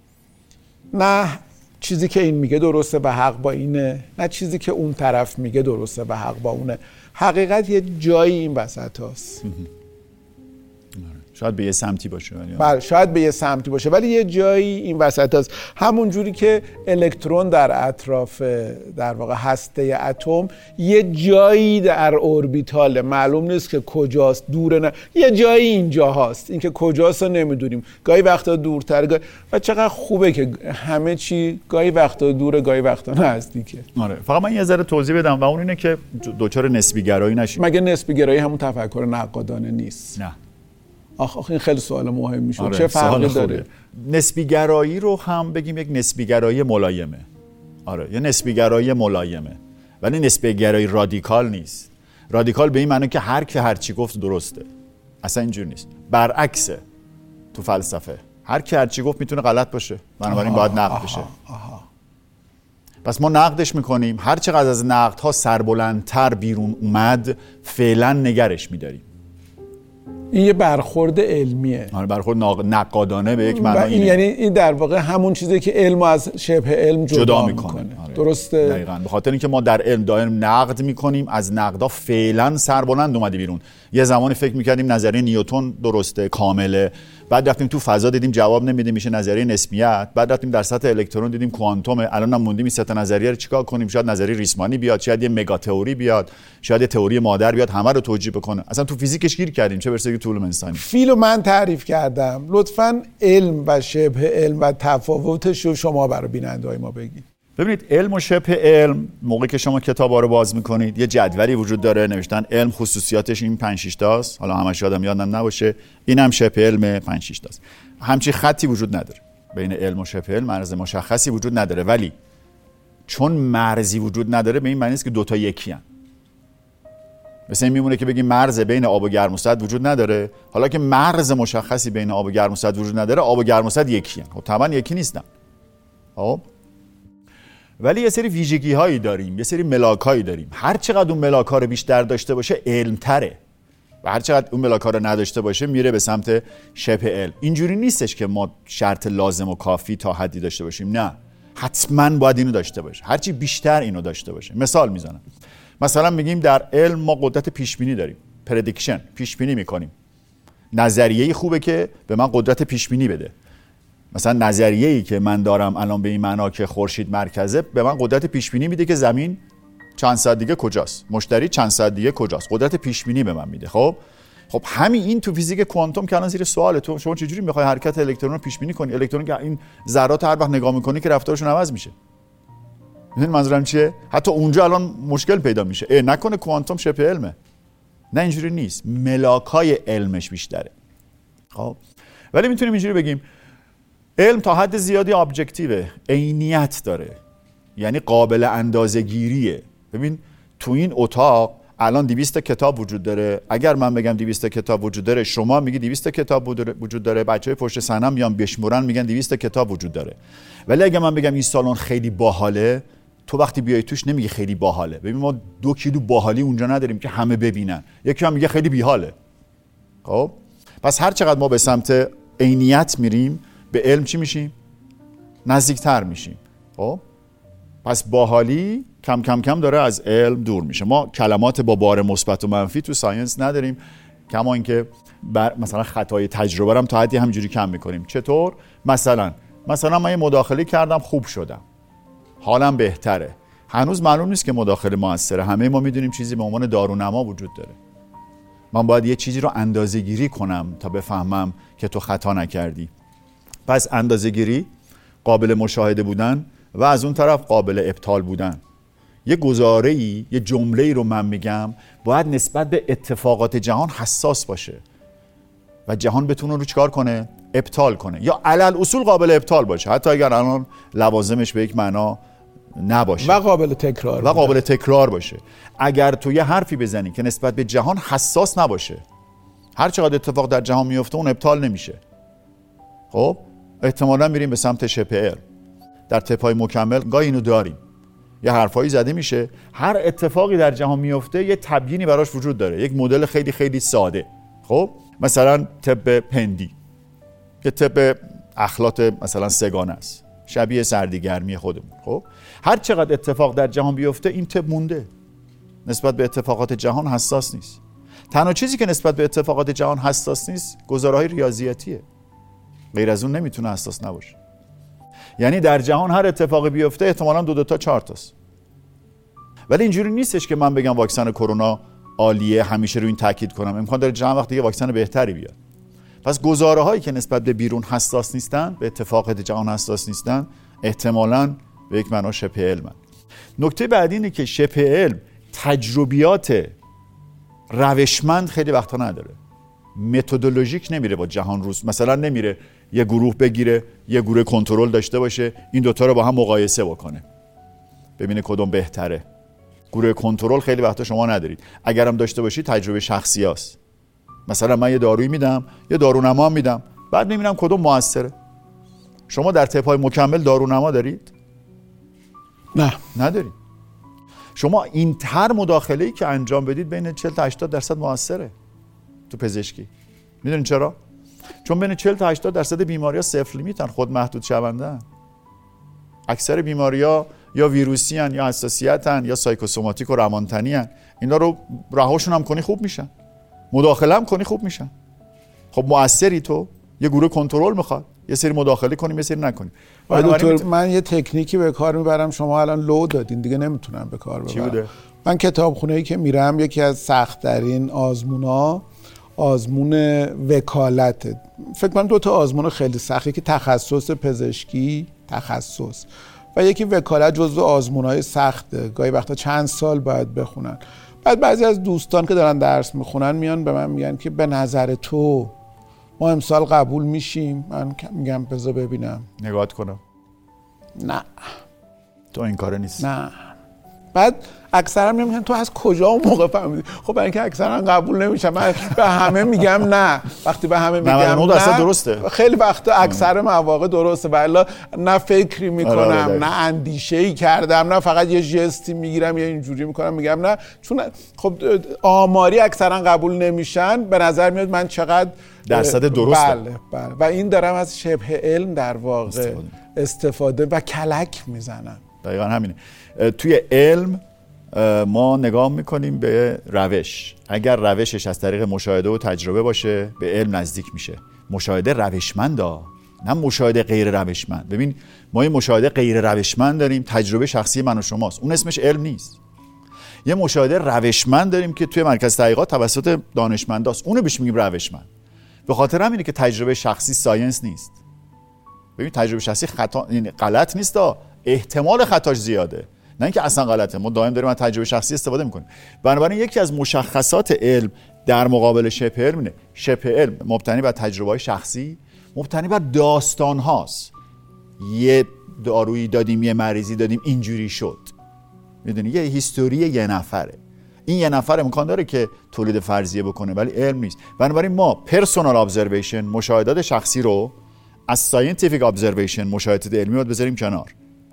C: نه چیزی که این میگه درسته و حق با اینه، نه چیزی که اون طرف میگه درسته و حق با اونه. حقیقت یه جایی این وسط هست.
B: شاید به یه سمتی باشه،
C: بله شاید به یه سمتی باشه، ولی یه جایی این وسط هست. همون جوری که الکترون در اطراف در واقع هسته اتم یه جایی در اوربیتاله، معلوم نیست که کجاست، دوره نه، یه جایی اینجا هست، این که کجاست رو نمیدونیم، گاهی وقتا دورتر گاهی... و چقدر خوبه که همه چی گاهی وقتا دوره گاهی وقتا نزدیکه.
B: آره فقط من یه ذره توضیح بدم و اون اینه که دوچار نسبی گرایی نشیم.
C: مگه نسبی گرایی همون تفکر نقادانه نیست؟
B: نه.
C: آخ آخ این خیلی سوال مهمی شد.
B: آره،
C: چه فرقی داره؟
B: نسبی گرایی رو هم بگیم یک نسبی گرایی ملایمه. آره یه نسبی گرایی ملایمه، ولی نسبی گرایی رادیکال نیست. رادیکال به این معنی که هر کی هر چی گفت درسته، اصلا اینجور نیست. برعکسه تو فلسفه، هر کی هر چی گفت میتونه غلط باشه، بنابراین باید نقد بشه. آها. پس ما نقدش میکنیم، هر چقدر از نقدها سربلندتر بیرون اومد فعلا نگرش میداریم.
C: این یه برخورد علمیه.
B: آره برخورد نقادانه به یک معنی اینه.
C: یعنی این در واقع همون چیزی که علم از شبه علم جدا, جدا میکنه, میکنه.
B: آره.
C: درسته؟
B: دقیقاً. به خاطر اینکه ما در علم دائم نقد میکنیم، از نقدا فعلا سربلند اومده بیرون. یه زمانی فکر میکردیم نظریه نیوتن درسته، کامله، بعد رفتیم تو فضا دیدیم جواب نمیده، میشه نظریه نسبیت، بعد رفتیم در سطح الکترون دیدیم کوانتومه، الان هم موندیم این سه تا نظریه رو چیکار کنیم؟ شاید نظریه ریسمانی بیاد، شاید یه مگا تئوری بیاد، شاید یه تئوری مادر بیاد همه رو توجیه بکنه. اصلا تو فیزیکش گیر کردیم، چه برسه که علوم انسانی.
C: فیلو من تعریف کردم، لطفاً علم و شبه علم و تفاوتش رو شما برای بیننده‌های ما بگید.
B: ببینید علم و شبه علم، موقعی که شما کتابا رو باز میکنید یه جدولی وجود داره نوشتن علم خصوصیاتش این پنج شش تاست، حالا همش یادم یادم نباشه، اینم شبه علم پنج شش تاست. همچین خطی وجود نداره بین علم و شبه علم، مرز مشخصی وجود نداره، ولی چون مرزی وجود نداره به این معنی است که دوتا یکی ان. مثلا این میمونه که بگیم مرز بین آب و گرم و سرد وجود نداره، حالا که مرز مشخصی بین آب و گرم و سرد وجود نداره، آب و گرم و سرد یکی ان. خب طبعا یکی نیستن. خب ولی یه سری ویژگی هایی داریم، یه سری ملاک هایی داریم. هر چقدر اون ملاک ها رو بیشتر داشته باشه علم تره و هر چقدر اون ملاک ها رو نداشته باشه میره به سمت شبه علم. اینجوری نیستش که ما شرط لازم و کافی تا حدی داشته باشیم، نه، حتما باید اینو داشته باشه، هرچی بیشتر اینو داشته باشه. مثال میزنم، مثلا میگیم در علم ما قدرت پیش بینی داریم، پردیکشن، پیش بینی میکنیم. نظریه‌ای خوبه که به من قدرت پیش بینی بده. مثلا نظریه‌ای که من دارم الان به این معنا که خورشید مرکزه به من قدرت پیش بینی میده که زمین چند ساعت دیگه کجاست، مشتری چند ساعت دیگه کجاست، قدرت پیش بینی به من میده. خب خب همین این تو فیزیک کوانتوم که الان زیر سواله، تو شما چجوری میخوای حرکت الکترون رو پیش بینی کنی؟ الکترون که این ذرات هر وقت نگاه میکنی که رفتارشون عوض میشه. این منظورم چیه؟ حتی اونجا الان مشکل پیدا میشه، ای نکنه کوانتوم شبه علمه. نه اینجوری نیست، ملاکای علمش بیشتره. خب ولی میتونیم اینجوری بگیم علم تا حد زیادی ابجکتیوه، عینیت داره، یعنی قابل اندازه‌گیریه. ببین تو این اتاق الان دویست کتاب وجود داره، اگر من بگم دویست کتاب وجود داره، شما میگی دویست کتاب وجود داره، بچهای پشت صحنه میان بشمرن میگن دویست کتاب وجود داره. ولی اگر من بگم این سالن خیلی باحاله، تو وقتی بیای توش نمیگی خیلی باحاله. ببین ما دو کیلو باحالی اونجا نداریم که همه ببینن، یکی هم میگه خیلی بیحاله. خب پس هر چقدر ما به سمت عینیت میریم به علم چی میشیم؟ نزدیکتر میشیم. خب پس باحالی کم کم کم داره از علم دور میشه. ما کلمات با بار مثبت و منفی تو ساینس نداریم، کما اینکه مثلا خطای تجربه رو هم تا حدی همینجوری کم میکنیم. چطور؟ مثلا مثلا من یه مداخله کردم خوب شدم، حالم بهتره، هنوز معلوم نیست که مداخله موثره. همه ما میدونیم چیزی به عنوان دارونما وجود داره. من باید یه چیزی رو اندازه‌گیری کنم تا بفهمم که تو خطا نکردی. پس اندازه‌گیری، قابل مشاهده بودن و از اون طرف قابل ابطال بودن. یه گزاره‌ای، یه جمله‌ای رو من میگم باید نسبت به اتفاقات جهان حساس باشه و جهان بتونه رو چیکار کنه؟ ابطال کنه، یا علل اصول قابل ابطال باشه، حتی اگر الان لوازمش به یک معنا نباشه
C: و قابل تکرار
B: و قابل تکرار باشه. اگر تو یه حرفی بزنی که نسبت به جهان حساس نباشه، هر چقدر اتفاق در جهان میفته اون ابطال نمیشه. خب احتمالاً میریم به سمت شبه علم. در تپای مکمل گاهی اینو داریم، یه حرفایی زده میشه، هر اتفاقی در جهان میفته یه تبیینی براش وجود داره، یک مدل خیلی خیلی ساده. خب مثلا طب هندی، یه طب اخلاط مثلا سگانه است، شبیه سردی گرمی خودمون. خب هر چقدر اتفاق در جهان بیفته این طب مونده، نسبت به اتفاقات جهان حساس نیست. تنها چیزی که نسبت به اتفاقات جهان حساس نیست گزاره‌های ریاضیاتیه، غیر از اون نمیتونه حساس نباشه. یعنی در جهان هر اتفاقی بیفته احتمالاً دو دو تا چهار تاست. ولی اینجوری نیستش که من بگم واکسن کرونا عالیه، همیشه رو این تاکید کنم، امکان داره چند وقت دیگه واکسن بهتری بیاد. پس گزاره‌هایی که نسبت به بیرون حساس نیستن، به اتفاقات جهان حساس نیستن، احتمالاً به یک معنا شبه علمن. نکته بعدی اینه که شبه علم تجربیات روشمند خیلی وقتا نداره، متدولوژیک نمیره با جهان روز، مثلا نمیره یه گروه بگیره، یه گروه کنترل داشته باشه، این دوتا رو با هم مقایسه بکنه. ببینه کدوم بهتره. گروه کنترل خیلی وقتا شما ندارید. اگرم داشته باشید تجربه شخصی است. مثلا من یه دارویی میدم، یه دارونما میدم، بعد میبینم کدوم موثره. شما در تپای مکمل دارونما دارید؟
C: نه
B: ندارید. شما این هر مداخله‌ای که انجام بدید بین چهل تا هشتاد درصد موثره تو پزشکی. میدونید چرا؟ چون بین چهل تا هشتاد درصد بیماری‌ها صفر لیمیتن، خود محدود شونده‌اند. اکثر بیماری‌ها یا ویروسی ان یا حساسیت ان یا سایکوسوماتیک و روانتنی ان. اینا رو رهاشون هم کنی خوب میشن، مداخله هم کنی خوب میشن. خب مؤثری تو یه گروه کنترل میخواد، یه سری مداخله کنیم یه سری نکنیم.
C: دکتر من یه تکنیکی به کار میبرم، شما الان لو دادین دیگه نمیتونم به کار ببرم.
B: چی بوده؟
C: من کتابخونه‌ای که میرم یکی از سخت‌ترین آزمونا آزمون وکالته. فکر کنم دو تا آزمون خیلی سخته که تخصص پزشکی تخصص و یکی وکالت جزو آزمون‌های سخته. گاهی وقتا چند سال باید بخونن. بعد بعضی از دوستان که دارن درس میخونن میان به من میگن که به نظر تو ما امسال قبول میشیم؟ من میگم بذار ببینم،
B: نگاهت کنم.
C: نه
B: تو این کاره نیست.
C: نه. بعد اکثرا میگن تو از کجا اون موقع فهمیدی؟ خب برای اینکه اکثرا قبول نمیشم. من به همه میگم نه. وقتی به همه میگم نه
B: درسته.
C: خیلی وقتا اکثر مواقع درسته، ولی نه فکری میکنم نه اندیشه‌ای کردم، نه فقط یه ژستی میگیرم یا اینجوری میکنم میگم نه. چون خب آماری اکثرا قبول نمیشن. به نظر میاد من چقدر
B: درصد درسته.
C: بله بله. و این دارم از شبه علم در واقع استفاده, استفاده و کلک میزنم.
B: دقیقاً همینه. توی علم ما نگاه میکنیم به روش. اگر روشش از طریق مشاهده و تجربه باشه به علم نزدیک میشه. مشاهده روشمنده، نه مشاهده غیر روشمند. ببین ما یه مشاهده غیر روشمند داریم، تجربه شخصی من و شماست، اون اسمش علم نیست. یه مشاهده روشمند داریم که توی مرکز تحقیقات توسط دانشمنداست، اونو بهش میگیم روشمند. به خاطر همینه که تجربه شخصی ساینس نیست. ببین تجربه شخصی خطا، یعنی غلط نیست، احتمال خطاش زیاده، نه اینکه اصلا غلطه. ما دائم داریم از تجربه شخصی استفاده میکنیم. بنابراین یکی از مشخصات علم در مقابل شبه علم اینه. شبه علم مبتنی بر تجربه‌های شخصی، مبتنی بر داستان هاست. یه دارویی دادیم، یه مریضی دادیم، اینجوری شد. میدونی یه هیستوری یه نفره. این یه نفر امکان داره که تولید فرضیه بکنه ولی علم نیست. بنابراین ما پرسونال ابزرویشن، مشاهدات شخصی رو از ساینتیفیک ابزرویشن، مشاهدات علمی باید بذاریم کنار.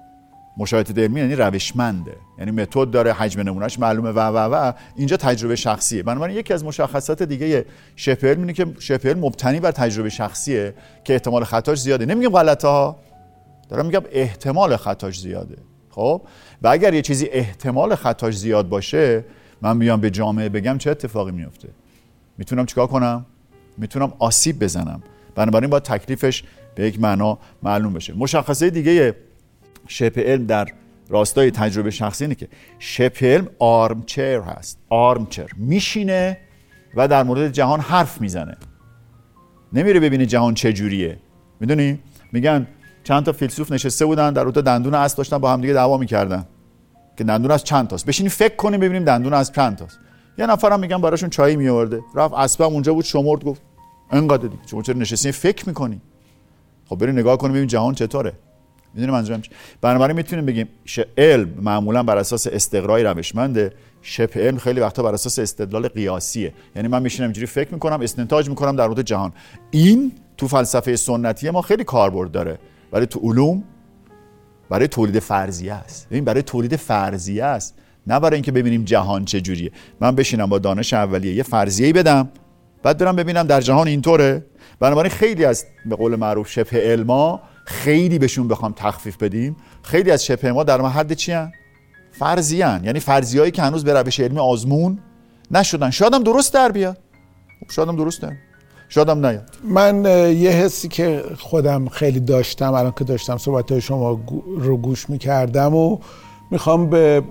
B: مشاهده علمی یعنی روشمنده، یعنی متد داره، حجم نمونهش معلومه و و و اینجا تجربه شخصیه. بنابراین یکی از مشخصات دیگه شبه علم اینه که شبه علم مبتنی بر تجربه شخصیه که احتمال خطاش زیاده. نمیگم غلطه ها، دارم میگم احتمال خطاش زیاده. خب و اگر یه چیزی احتمال خطاش زیاد باشه، من بیام به جامعه بگم چه اتفاقی میفته؟ میتونم چیکار کنم؟ میتونم آسیب بزنم. بنابراین باید تکلیفش به یک معنا معلوم بشه. مشخصه دیگه شبه علم در راستای تجربه شخصی اینه که شبه علم آرمچر هست. آرمچر میشینه و در مورد جهان حرف میزنه، نمیره ببینه جهان چجوریه. میدونی میگن چند تا فیلسوف نشسته بودن در اون دندون اسب داشتن با هم دیگه دعوا میکردن که دندون از چند تاست، بشینیم فکر کنیم ببینیم دندون از چند تاست. یه نفرم میگن براشون چای میآورده، رفت اسبم اونجا بود شمرد، گفت انقدر دیگه. شما چرا نشستین فکر میکنی؟ خب بریم نگاه کنیم ببین جهان چطوره. میدونی منظورم چیه؟ بنابراین میتونیم بگیم علم معمولا بر اساس استقرای روشمنده، شبه علم خیلی وقتا بر اساس استدلال قیاسیه. یعنی من میشینم اینجوری فکر میکنم، استنتاج میکنم در مورد جهان. این تو فلسفه سنتی ما خیلی کاربرد داره، ولی تو علوم برای تولید فرضیه است. ببین برای تولید فرضیه است، نه برای اینکه ببینیم جهان چه جوریه. من بشینم با دانش اولیه یه فرضیه‌ای بدم، بعد برم ببینم در جهان اینطوره. بنابراین خیلی از به قول معروف شبه علما خیلی بهشون بخوام تخفیف بدیم، خیلی از شبه ما در حد چی ان؟ فرضی ان. یعنی فرضیه‌ای که هنوز به روش علمی آزمون نشدن. شاید هم درست در بیاد، شاید هم درسته، شاید هم نیاد.
C: من یه حسی که خودم خیلی داشتم الان که داشتم صحبت‌های شما رو گوش می‌کردم و میخوام به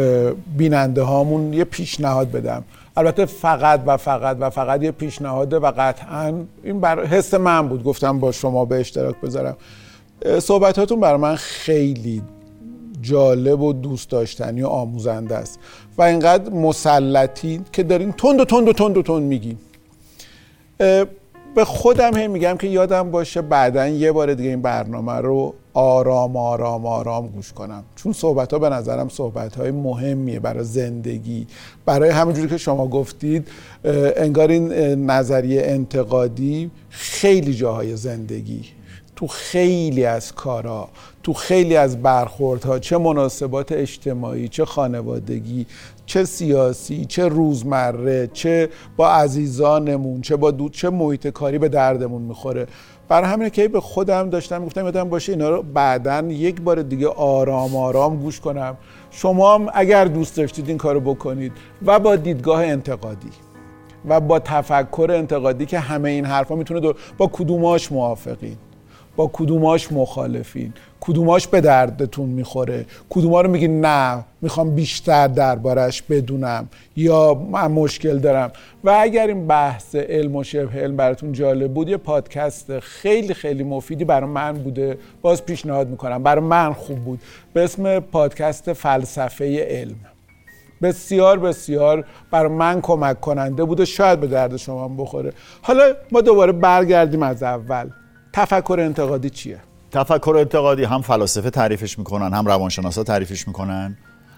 C: بیننده هامون یه پیشنهاد بدم. البته فقط و فقط و فقط یه پیشنهاده و قطعاً این بر حس من بود، گفتم با شما به اشتراک بذارم. صحبتاتون برای من خیلی جالب و دوست داشتنی و آموزنده است و اینقدر مسلطی که دارین تند و تند و تند و تند میگین. به خودم هم میگم که یادم باشه بعدن یه بار دیگه این برنامه رو آرام آرام آرام گوش کنم، چون صحبت ها به نظرم صحبت های مهمیه برای زندگی، برای همونجوری که شما گفتید انگار این نظریه انتقادی خیلی جاهای زندگی، تو خیلی از کارها، تو خیلی از برخوردها، چه مناسبات اجتماعی، چه خانوادگی، چه سیاسی، چه روزمره، چه با عزیزانمون، چه با دو... چه محیط کاری به دردمون میخوره. برای همینه که به خودم داشتم گفتم یادم باشه اینا رو بعداً یک بار دیگه آرام آرام گوش کنم. شما هم اگر دوست داشتید این کارو بکنید و با دیدگاه انتقادی و با تفکر انتقادی که همه این حرفا میتونه دو... با کدوماش موافقین، با کدوماش مخالفین، کدوماش به دردتون میخوره، کدوما رو میگین نه میخوام بیشتر دربارش بدونم یا من مشکل دارم. و اگر این بحث علم و شبه علم براتون جالب بود، یه پادکست خیلی خیلی مفیدی برای من بوده، باز پیشنهاد میکنم، برای من خوب بود، به اسم پادکست فلسفه علم. بسیار بسیار برای من کمک کننده بوده، شاید به درد شما هم بخوره. حالا ما دوباره برگردیم از اول. تفکر انتقادی چیه؟
B: تفکر انتقادی هم فلاسفه تعریفش میکنن، هم روانشناسا تعریفش میکنن،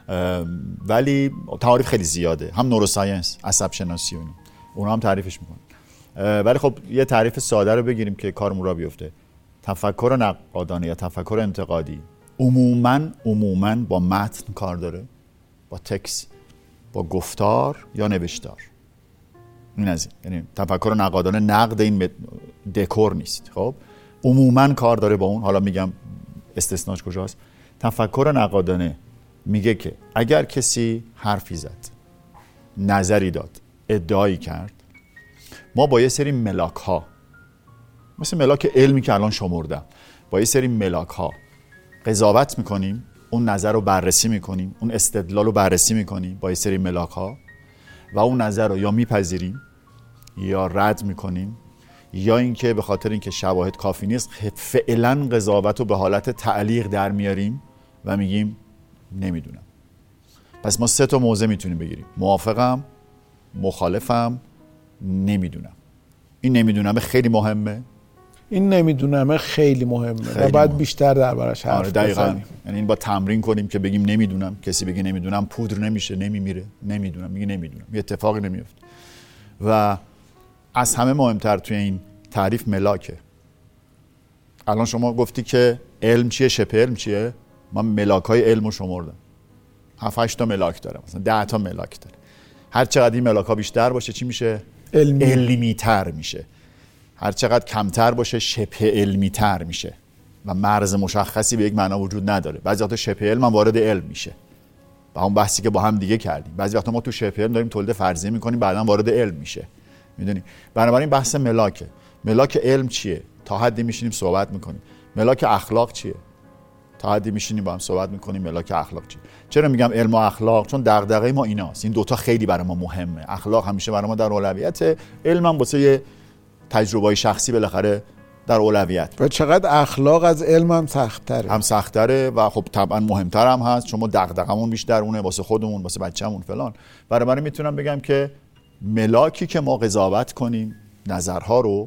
B: ولی تعریف خیلی زیاده، هم نوروساینس، عصب شناسی، اون اونا هم تعریفش میکنن. ولی خب یه تعریف ساده رو بگیریم که کارمون را بیفته. تفکر نقادانه یا تفکر انتقادی عموماً عموماً با متن کار داره، با تکست، با گفتار یا نوشتار. این از این، یعنی تفکر نقادانه نقد این دکور نیست. خب عموماً کار داره با اون. حالا میگم استثناش کجاست. تفکر نقادانه میگه که اگر کسی حرفی زد، نظری داد، ادعایی کرد، ما با یه سری ملاک ها، مثل ملاک علمی که الان شمردم، با یه سری ملاک ها قضاوت میکنیم، اون نظر رو بررسی میکنیم، اون استدلال رو بررسی میکنیم با یه سری ملاک ها و اون نظر رو یا میپذیریم یا رد میکنیم، یا اینکه به خاطر اینکه شواهد کافی نیست فعلا قضاوت رو به حالت تعلیق در میاریم و میگیم نمیدونم. پس ما سه تا موضع میتونیم بگیریم: موافقم، مخالفم، نمیدونم. این نمیدونم خیلی مهمه.
C: این نمیدونم خیلی مهمه خیلی و باید مهم. بیشتر دربارش حرف بزنیم.
B: یعنی این با تمرین کنیم که بگیم نمیدونم. کسی بگه نمیدونم پودر نمیشه، نمیمیره. نمیدونم میگه نمیدونم، یه اتفاقی نمیفته. و از همه مهمتر توی این تعریف ملاکه. الان شما گفتی که علم چیه، شبه علم چیه؟ من ملاکای علم رو شمردم. هفت هشت تا ملاک داره، مثلا ده تا ملاک داره. هر چقدر این ملاک‌ها بیشتر باشه چی میشه؟
C: علمی.
B: علمی‌تر میشه. هر چقدر کمتر باشه شبه علمی‌تر میشه و مرز مشخصی به یک معنا وجود نداره. بعضی وقتا شبه علم هم وارد علم میشه. و اون بحثی که با هم دیگه کردیم. بعضی وقتا ما تو شبه علم داریم تولید فرضیه میکنیم، بعداً وارد علم میشه. میدونی؟ بنابراین بحث ملاکه. ملاک علم چیه؟ تا حدی میشینیم صحبت میکنیم. ملاک اخلاق چیه؟ تا حدی میشینیم با هم صحبت میکنیم ملاک اخلاق چیه. چرا میگم علم و اخلاق؟ چون دغدغه ما ایناست. این دوتا خیلی برای ما مهمه. اخلاق همیشه برای ما در اولویته، علم هم واسه یه تجربه‌ای شخصی بالاخره در اولویت.
C: و چقدر اخلاق از علم هم سخت‌تره.
B: هم سخت‌تره و خب طبعا مهمتر هم هست، چون ما دغدغمون بیشتر اونه، واسه خودمون، واسه بچه‌مون فلان. برای من میتونم بگم که ملاکی که ما قضاوت کنیم نظرها رو،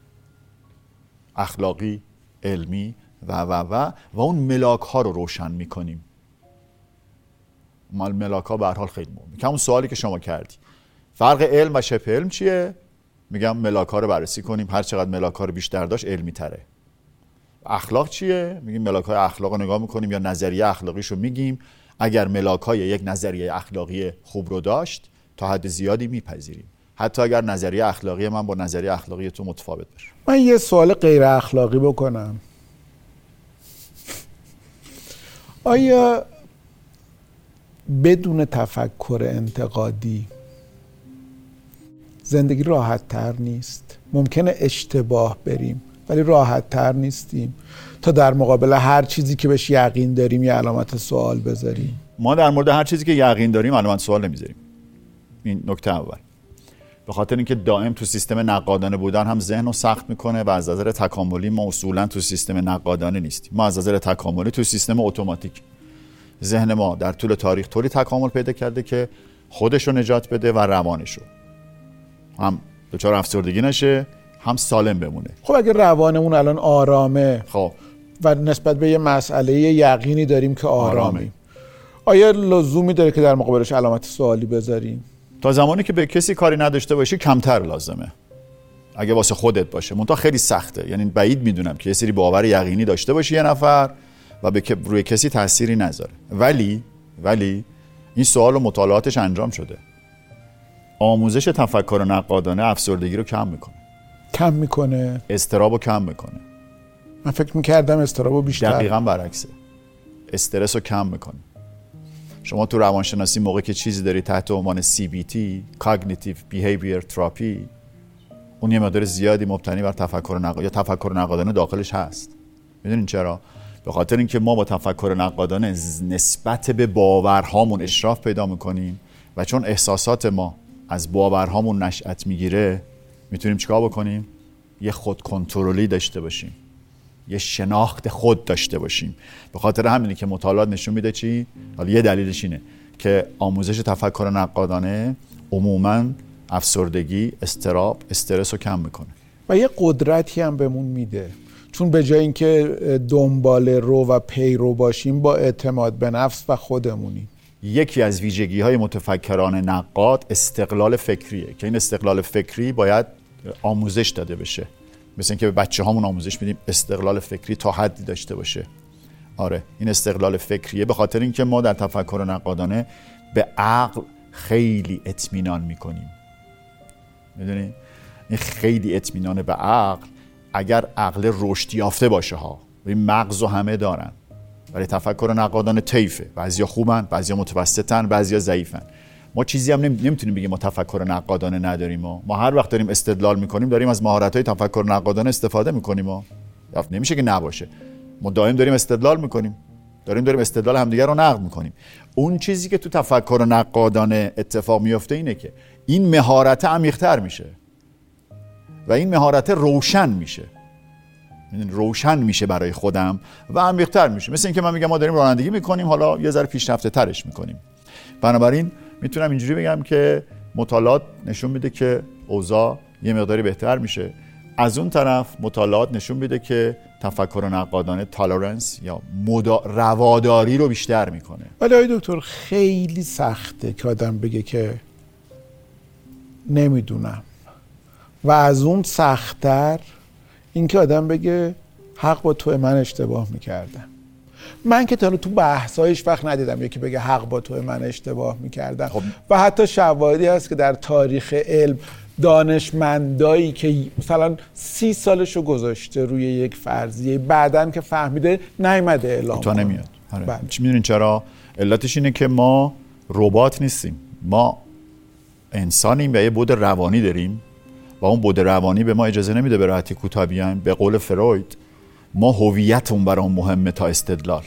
B: اخلاقی، علمی و و و و اون ملاک ها رو روشن میکنیم. مال ملاک ها به هر حال خیلی مهمه. که همون سوالی که شما کردی، فرق علم و شبه علم چیه؟ میگم ملاک ها رو بررسی کنیم، هر چقدر ملاک ها رو بیشتر داشت علمی تره. اخلاق چیه؟ میگیم ملاک های اخلاق رو نگاه میکنیم یا نظریه اخلاقیش رو میگیم. اگر ملاک های یک نظریه اخلاقی خوب رو داشت تا حد زیادی میپذیریم، حتی اگر نظریه اخلاقی من با نظریه اخلاقی تو متفاوت باشه.
C: من یه سوال غیر اخلاقی بکنم. آیا بدون تفکر انتقادی زندگی راحت تر نیست؟ ممکنه اشتباه بریم ولی راحت تر نیستیم تا در مقابل هر چیزی که بهش یقین داریم یه علامت سوال بذاریم؟
B: ما در مورد هر چیزی که یقین داریم علامت سوال نمیذاریم. این نکته اول. به خاطر اینکه دائم تو سیستم نقادانه بودن هم ذهن رو سخت میکنه و از نظر تکاملی ما اصولا تو سیستم نقادانه نیستیم. ما از نظر تکاملی تو سیستم اتوماتیک. ذهن ما در طول تاریخ طوری تکامل پیدا کرده که خودش رو نجات بده و روانش رو. هم دچار افسردگی نشه، هم سالم بمونه.
C: خب اگه روانمون الان آرامه
B: خب
C: و نسبت به یه مسئله یقینی داریم که آرامی
B: آرامه.
C: آیا لزومی داره که در مقابلش علامت سوالی بذاریم؟
B: تا زمانی که به کسی کاری نداشته باشی کمتر لازمه، اگه واسه خودت باشه. منتها خیلی سخته، یعنی بعید میدونم که یه سری باور یقینی داشته باشه یه نفر و به روی کسی تأثیری نذاره. ولی ولی این سوال و مطالعاتش انجام شده. آموزش تفکر نقادانه افسردگی رو کم میکنه.
C: کم میکنه؟
B: اضطرابو کم میکنه.
C: من فکر میکردم اضطرابو بیشتر.
B: دقیقاً برعکسه. استرس رو کم میکنه. شما تو روانشناسی موقع که چیزی داری تحت عنوان سی بی تی Cognitive Behavior Therapy، اون یه مقدار زیادی مبتنی بر تفکر نقادانه یا تفکر نقادانه داخلش هست. میدونین چرا؟ به خاطر اینکه ما با تفکر نقادانه نسبت به باورهامون اشراف پیدا میکنیم و چون احساسات ما از باورهامون نشأت میگیره، میتونیم چیکار بکنیم؟ یه خود کنترلی داشته باشیم، یه شناخت خود داشته باشیم. به خاطر همینه که مطالعات نشون میده چی؟ حالا یه دلیلش اینه که آموزش تفکر نقادانه عموماً افسردگی، اضطراب، استرس رو کم میکنه
C: و یه قدرتی هم بهمون میده، چون به جای اینکه دنبال رو و پیرو باشیم با اعتماد به نفس و خودمونیم.
B: یکی از ویژگی‌های متفکران نقاد استقلال فکریه که این استقلال فکری باید آموزش داده بشه. مثل اینکه به بچه‌هامون آموزش میدیم استقلال فکری تا حدی داشته باشه. آره این استقلال فکریه، به خاطر اینکه ما در تفکر نقادانه به عقل خیلی اطمینان میکنیم. میدونی این خیلی اطمینان به عقل، اگر عقل رشد یافته باشه ها، این مغزو همه دارن، ولی تفکر نقادانه طیفه، بعضیا خوبن، بعضیا متوسطن، بعضیا ضعیفن. ما چیزی هم نمیتونیم بگیم ما تفکر نقادانه نداریم. ما, ما هر وقت داریم استدلال میکنیم داریم از مهارت‌های تفکر نقادانه استفاده میکنیم. ما نمیشه که نباشه. ما دائم داریم استدلال میکنیم، داریم داریم استدلال همدیگه رو نقد میکنیم. اون چیزی که تو تفکر نقادانه اتفاق میفته اینه که این مهارت عمیق‌تر میشه و این مهارت روشن میشه، روشن میشه برای خودم و عمیق‌تر میشه. مثل اینکه من میگم ما داریم رانندگی میکنیم، حالا یه ذره پیشرفته ترش میکنیم. بنابراین میتونم اینجوری بگم که مطالعات نشون میده که اوضاع یه مقداری بهتر میشه. از اون طرف مطالعات نشون میده که تفکر نقادانه تالرنس یا مدا... رواداری رو بیشتر میکنه.
C: ولی آقای دکتر خیلی سخته که آدم بگه که نمیدونم، و از اون سخت‌تر این که آدم بگه حق با تو، من اشتباه میکردم. من که تا تو بحثایش وقت ندیدم یکی بگه حق با تو، من اشتباه میکردم. خب. و حتی شواهدی هست که در تاریخ علم دانشمندایی که مثلا سی سالشو گذاشته روی یک فرضیه، بعدن که فهمیده نیامده اعلام
B: تا نمیاد. چی میدونین چرا؟ علتش اینه که ما ربات نیستیم، ما انسانیم و یه بود روانی داریم و اون بود روانی به ما اجازه نمیده به راحتی کوتاه بیایم. به قول فروید ما هویتمون برام مهمه تا استدلال،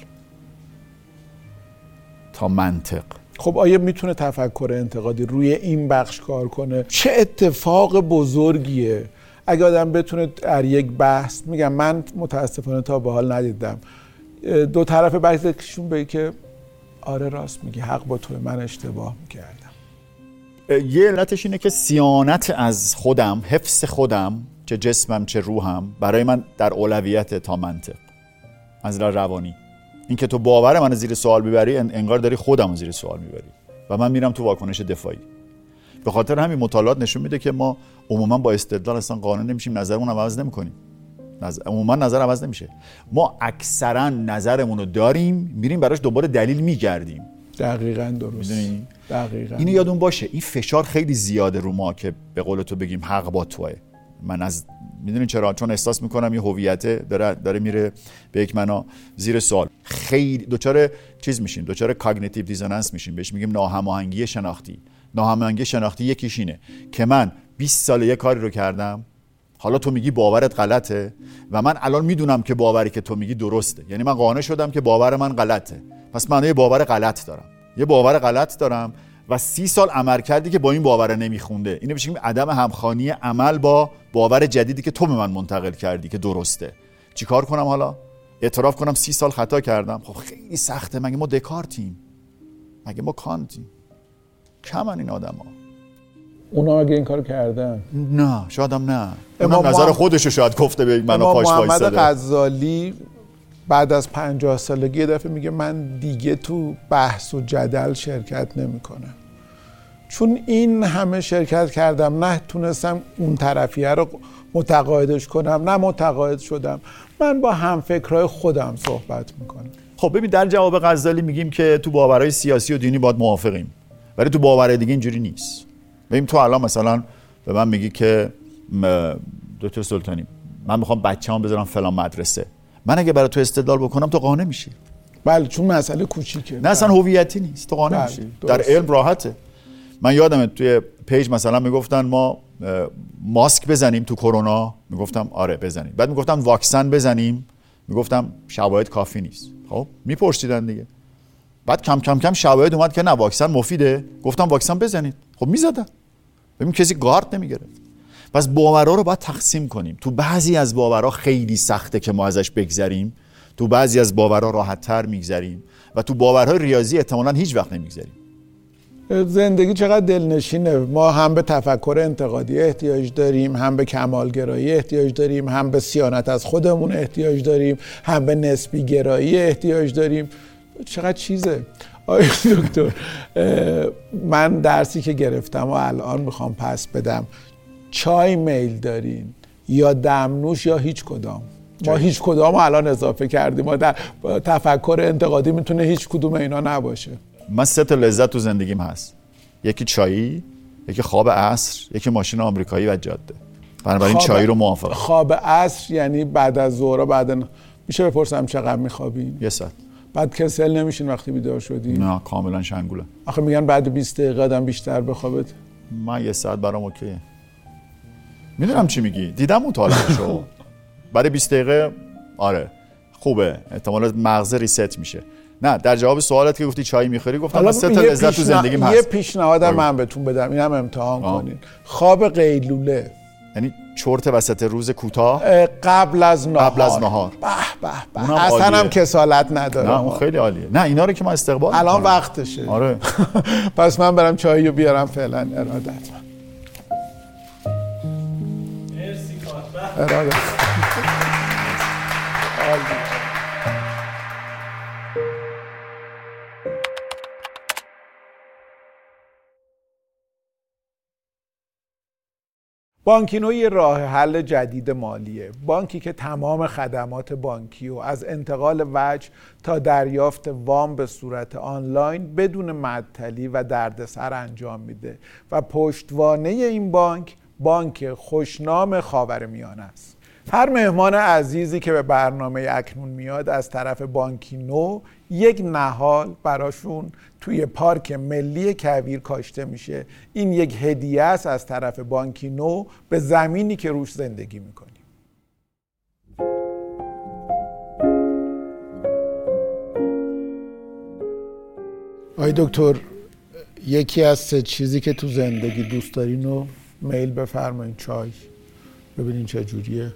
B: تا منطق.
C: خب آیا میتونه تفکر انتقادی روی این بخش کار کنه؟ چه اتفاق بزرگیه اگه آدم بتونه در یک بحث، میگم من متاسفانه تا به حال ندیدم، دو طرف بحثشون بگه که آره راست میگی، حق با تو، من اشتباه میکردم.
B: یه علتش اینه که صیانت از خودم، حفظ خودم، چه جسمم چه روحم، برای من در اولویت تا منطق. از نظر روانی این که تو باور من زیر سوال ببری، انگار داری خودم زیر سوال میبری و من میرم تو واکنش دفاعی. به خاطر همین مطالعات نشون میده که ما عموما با استدلال اصلا قانع نمیشیم، نظرمون عوض نمیکنیم. نظر عموما نظر عوض نمیشه. ما اکثرا نظرمون رو داریم، میریم براش دوباره دلیل میگردیم.
C: دقیقاً درست.
B: میدونی؟
C: دقیقاً.
B: اینو یادون باشه، این فشار خیلی زیاده رو ما که به قول تو بگیم حق با توئه. من از میدونین چرا؟ چون احساس میکنم یه هویته داره داره میره به یک معنا زیر سوال. خیلی دوچاره چیز میشیم، دوچاره کاگنیتیو دیسونانس میشیم، بهش میگیم ناهماهنگی شناختی. ناهماهنگی شناختی یکیش اینه که من بیست سال یه کاری رو کردم، حالا تو میگی باورت غلطه و من الان میدونم که باوری که تو میگی درسته. یعنی من قانع شدم که باور من غلطه، پس من یه باور غلط دارم. یه باور غلط دارم و سی سال عمل کردی که با این باور نمیخونده. اینو بهش میگیم عدم همخوانی عمل با باور جدیدی که تو به من منتقل کردی که درسته. چیکار کنم حالا؟ اعتراف کنم سی سال خطا کردم؟ خب خیلی سخته. مگه ما دکارتیم؟ مگه ما کانتیم؟ کمن این آدما.
C: اونا اگه این کارو کردن؟
B: نه شاید هم نه. اونم نظر خودشو شاید گفته به منو پاش وایساده.
C: محمد غزالی بعد از پنجاه سالگی یه دفعه میگه من دیگه تو بحث و جدل شرکت نمیکنم، چون این همه شرکت کردم نه تونستم اون طرفیه رو متقاعدش کنم نه متقاعد شدم، من با همفکرهای خودم صحبت میکنم.
B: خب ببین در جواب غزالی میگیم که تو باورهای سیاسی و دینی باید موافقیم، ولی تو باورهای دیگه اینجوری نیست. ببین تو الان مثلا به من میگی که دکتر سلطانی من میخوام بچه‌ام بذارم فلان مدرسه، من اگه برای تو استدلال بکنم تو قانع میشی.
C: بله چون مسئله کوچیکه،
B: نه اصلا هویتی نیست، تو قانع میشی. در علم راحته. من یادمه توی پیج مثلا میگفتن ما ماسک بزنیم تو کرونا، میگفتم آره بزنیم. بعد میگفتم واکسن بزنیم، میگفتم شواهد کافی نیست. خب میپرسیدن دیگه. بعد کم کم کم شواهد اومد که نه واکسن مفیده، گفتم واکسن بزنید. خب میزدن. ببین کسی گارد نمیگرفت. پس باورها رو باید تقسیم کنیم. تو بعضی از باورها خیلی سخته که ما ازش بگذریم، تو بعضی از باورها راحت‌تر میگذریم و تو باورهای ریاضی احتمالاً هیچ وقت نمیگذریم.
C: زندگی چقدر دلنشینه. ما هم به تفکر انتقادی احتیاج داریم، هم به کمالگرایی احتیاج داریم، هم به صیانت از خودمون احتیاج داریم، هم به نسبی گرایی احتیاج داریم. چقدر چیزه. آقای دکتر من درسی که گرفتم و الان میخوام پس بدم، چای میل دارین یا دمنوش یا هیچ کدام؟ ما هیچ کدام الان اضافه کردیم. ما در تفکر انتقادی میتونه هیچ کدوم اینا نباشه.
B: من سه تا لذت تو زندگیم هست، یکی چایی، یکی خواب عصر، یکی ماشین آمریکایی و جاده. بنابراین چایی رو موافقم.
C: خواب عصر یعنی بعد از ظهر، بعد میشه بپرسم چقدر میخوابین؟
B: یه ساعت.
C: بعد کسل نمیشین وقتی بیدار شدین؟
B: نه کاملا شنگوله.
C: آخه میگن بعد بیست دقیقه آدم بیشتر بخوابه.
B: من یه ساعت برام اوکیه. میدونم چی میگی، دیدم مطالعه‌شو. بعد بیست دقیقه آره خوبه، احتمالاً مغز ریست میشه. نه در جواب سوالت که گفتی چای میخوری، گفتم من سه تا لذت تو زندگیم هست.
C: یه پیشنهادم من بهتون بدم، اینم امتحان آه. کنین. خواب قیلوله
B: یعنی چرت وسط روز کوتاه
C: قبل از نهار.
B: قبل از نهار.
C: به به به. اصلا هم کسالت نداره.
B: نه اون خیلی عالیه. نه اینا رو که ما استقبال
C: الان وقتشه.
B: آره.
C: پس من برم چایی رو بیارم فعلا. ارادت.
D: مرسی کاتبه.
C: ارادت. بانکینو یه راه حل جدید مالیه. بانکی که تمام خدمات بانکی و از انتقال وجه تا دریافت وام به صورت آنلاین بدون معطلی و دردسر انجام میده و پشتوانه این بانک بانک خوشنام خاورمیانه است. هر مهمان عزیزی که به برنامه اکنون میاد از طرف بانکینو یک نهال براشون توی پارک ملی کویر کاشته میشه. این یک هدیه است از طرف بانکینو به زمینی که روش زندگی میکنیم. آقای دکتر یکی از سه چیزی که تو زندگی دوست دارین رو میل بفرمایین. چای ببینین چه جوریه.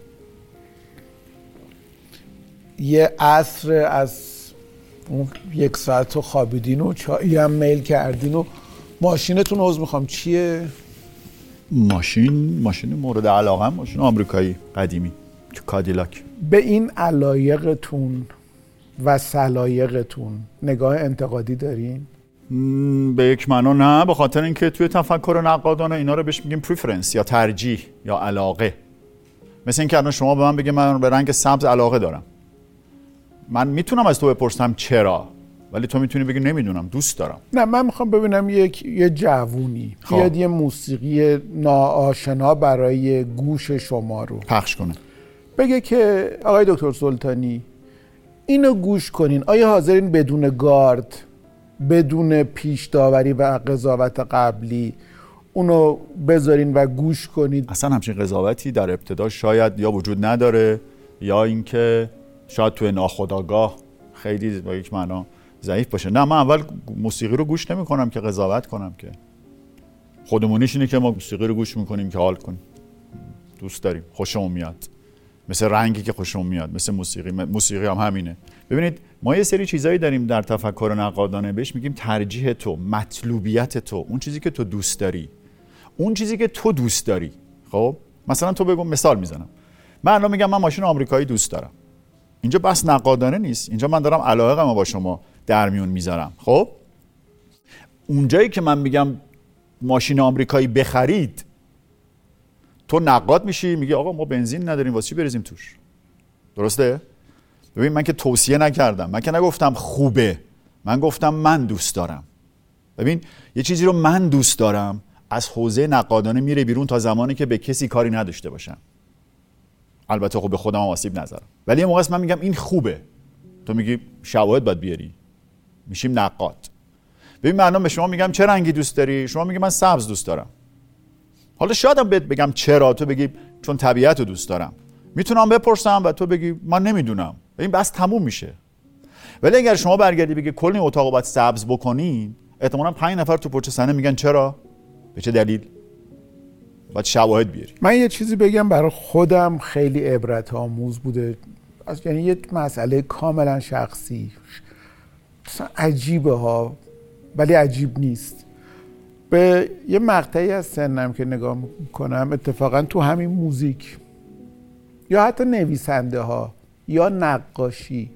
C: یه عصر از اون یک ساعت رو خوابیدین و چایی هم میل کردین و ماشینتون عوض میخوام چیه؟
B: ماشین ماشین مورد علاقه هم ماشین آمریکایی قدیمی که کادیلاک.
C: به این علایقتون و سلایقتون نگاه انتقادی دارین؟
B: به یک معنا نه، به خاطر اینکه توی تفکر نقادانه اینا رو بهش میگیم پریفرنس یا ترجیح یا علاقه. مثل اینکه الان شما به من بگید من به رنگ سبز علاقه دارم، من میتونم از تو بپرسم چرا، ولی تو میتونی بگی نمیدونم دوست دارم.
C: نه من میخوام ببینم یک یه جوونی بیاد یه موسیقی ناآشنا برای گوش شما رو
B: پخش کنه،
C: بگه که آقای دکتر سلطانی اینو گوش کنین، آیا حاضرین بدون گارد، بدون پیش داوری و قضاوت قبلی اونو بذارین و گوش کنید؟
B: اصلا همچین قضاوتی در ابتدا شاید یا وجود نداره یا اینکه شاید توی ناخودآگاه خیلی با یک معنا ضعیف باشه. نه من اول موسیقی رو گوش نمی کنم که قضاوت کنم، که خودمونیش اینه که ما موسیقی رو گوش میکنیم که حال کنیم، دوست داریم، خوشمون میاد، مثل رنگی که خوشمون میاد، مثل موسیقی. موسیقی هم همینه. ببینید ما یه سری چیزایی داریم در تفکر نقادانه بهش میگیم ترجیح تو، مطلوبیت تو، اون چیزی که تو دوست داری، اون چیزی که تو دوست داری. خب مثلا تو بگو، مثال میزنم، من الان میگم من ماشین آمریکایی دوست دارم. اینجا بس نقادانه نیست، اینجا من دارم علاقه‌مو با شما در میون میذارم. خب اونجایی که من میگم ماشین آمریکایی بخرید، تو نقاد میشی، میگی آقا ما بنزین نداریم واسه چی بریزیم توش. درسته؟ ببین من که توصیه نکردم، من که نگفتم خوبه، من گفتم من دوست دارم. ببین یه چیزی رو من دوست دارم از حوزه نقادانه میره بیرون تا زمانی که به کسی کاری نداشته باشم. البته خب به خودم هم آسیب نذارم، ولی یه موقع من میگم این خوبه، تو میگی شواهد باید بیاری، میشیم نقاد. ببین من الان به شما میگم چه رنگی دوست داری، شما میگی من سبز دوست دارم. حالا شایدم بهت بگم چرا، تو بگی چون طبیعت رو دوست دارم. میتونم بپرسم و تو بگی من نمیدونم، این بس تموم میشه. ولی اگر شما برگردی بگی کل این اتاقو باید سبز بکنین، احتمالاً پنج نفر تو پشت صحنه میگن چرا؟ به چه دلیل؟ باید شواهد بیاری.
C: من یه چیزی بگم برای خودم خیلی عبرت آموز بوده، یعنی یه مسئله کاملا شخصی، عجیبه ها ولی عجیب نیست. به یه مقطعی از سنم که نگاه میکنم، اتفاقا تو همین موزیک یا حتی نویسنده ها یا نقاشی،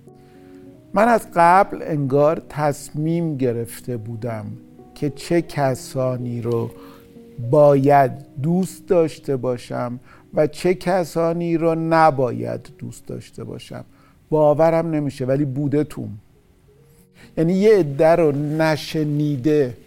C: من از قبل انگار تصمیم گرفته بودم که چه کسانی رو باید دوست داشته باشم و چه کسانی رو نباید دوست داشته باشم. باورم نمیشه ولی بوده توم. یعنی یه عده رو نشنیده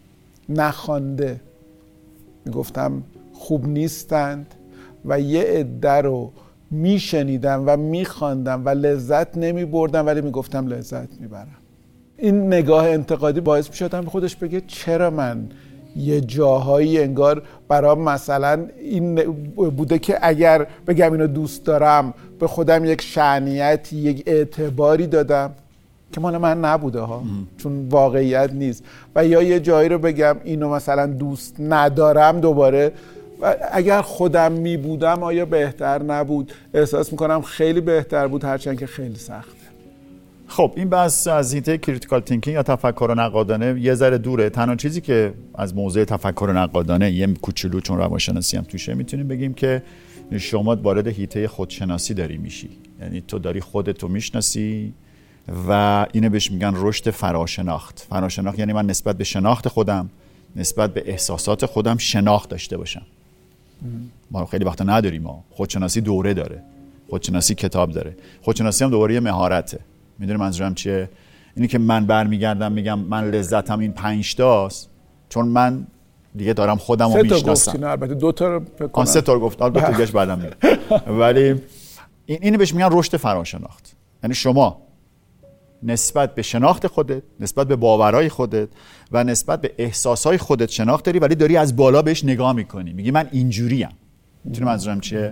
C: نخوانده میگفتم خوب نیستند و یه عده رو میشنیدم و میخواندم و لذت نمیبردم ولی میگفتم لذت میبرم. این نگاه انتقادی باعث میشد آدم خودش بگه چرا من یه جاهایی انگار برام مثلا این بوده که اگر بگم اینو دوست دارم به خودم یک شأنیتی، یک اعتباری دادم که مال من نبوده ها، چون واقعیت نیست. و یا یه جایی رو بگم اینو مثلا دوست ندارم دوباره، و اگر خودم می بودم آیا بهتر نبود؟ احساس میکنم خیلی بهتر بود، هرچند که خیلی سخته.
B: خب این بحث از حیطه کریتیکال تینکینگ یا تفکر نقادانه یه ذره دوره. تنها چیزی که از موضوع تفکر نقادانه یه کوچولو، چون روانشناسی هم توشه، میتونیم بگیم که شما وارد حیطه خودشناسی داری میشی. یعنی تو داری خودتو میشناسی و اینو بهش میگن رشد فراشناخت. فراشناخت یعنی من نسبت به شناخت خودم، نسبت به احساسات خودم شناخت داشته باشم. ما خیلی وقتا نداریم. ما خودشناسی دوره داره، خودشناسی کتاب داره، خودشناسی هم دوباره یه مهارته. میدونی منظورم چیه؟ اینی که من برمیگردم میگم من لذتم این پنج تاست چون من دیگه دارم خودم رو میشناسم. سه تا گفتین،
C: البته دو تا رو فکر کنم.
B: سه تا رو گفت، البته دیگه‌اش بعدم میاد. ولی این اینو بهش میگن رشد فراشناخت. یعنی شما نسبت به شناخت خودت، نسبت به باورهای خودت و نسبت به احساسهای خودت شناخت داری، ولی داری از بالا بهش نگاه میکنی، میگی من اینجوریم. میتونی منظورم چیه؟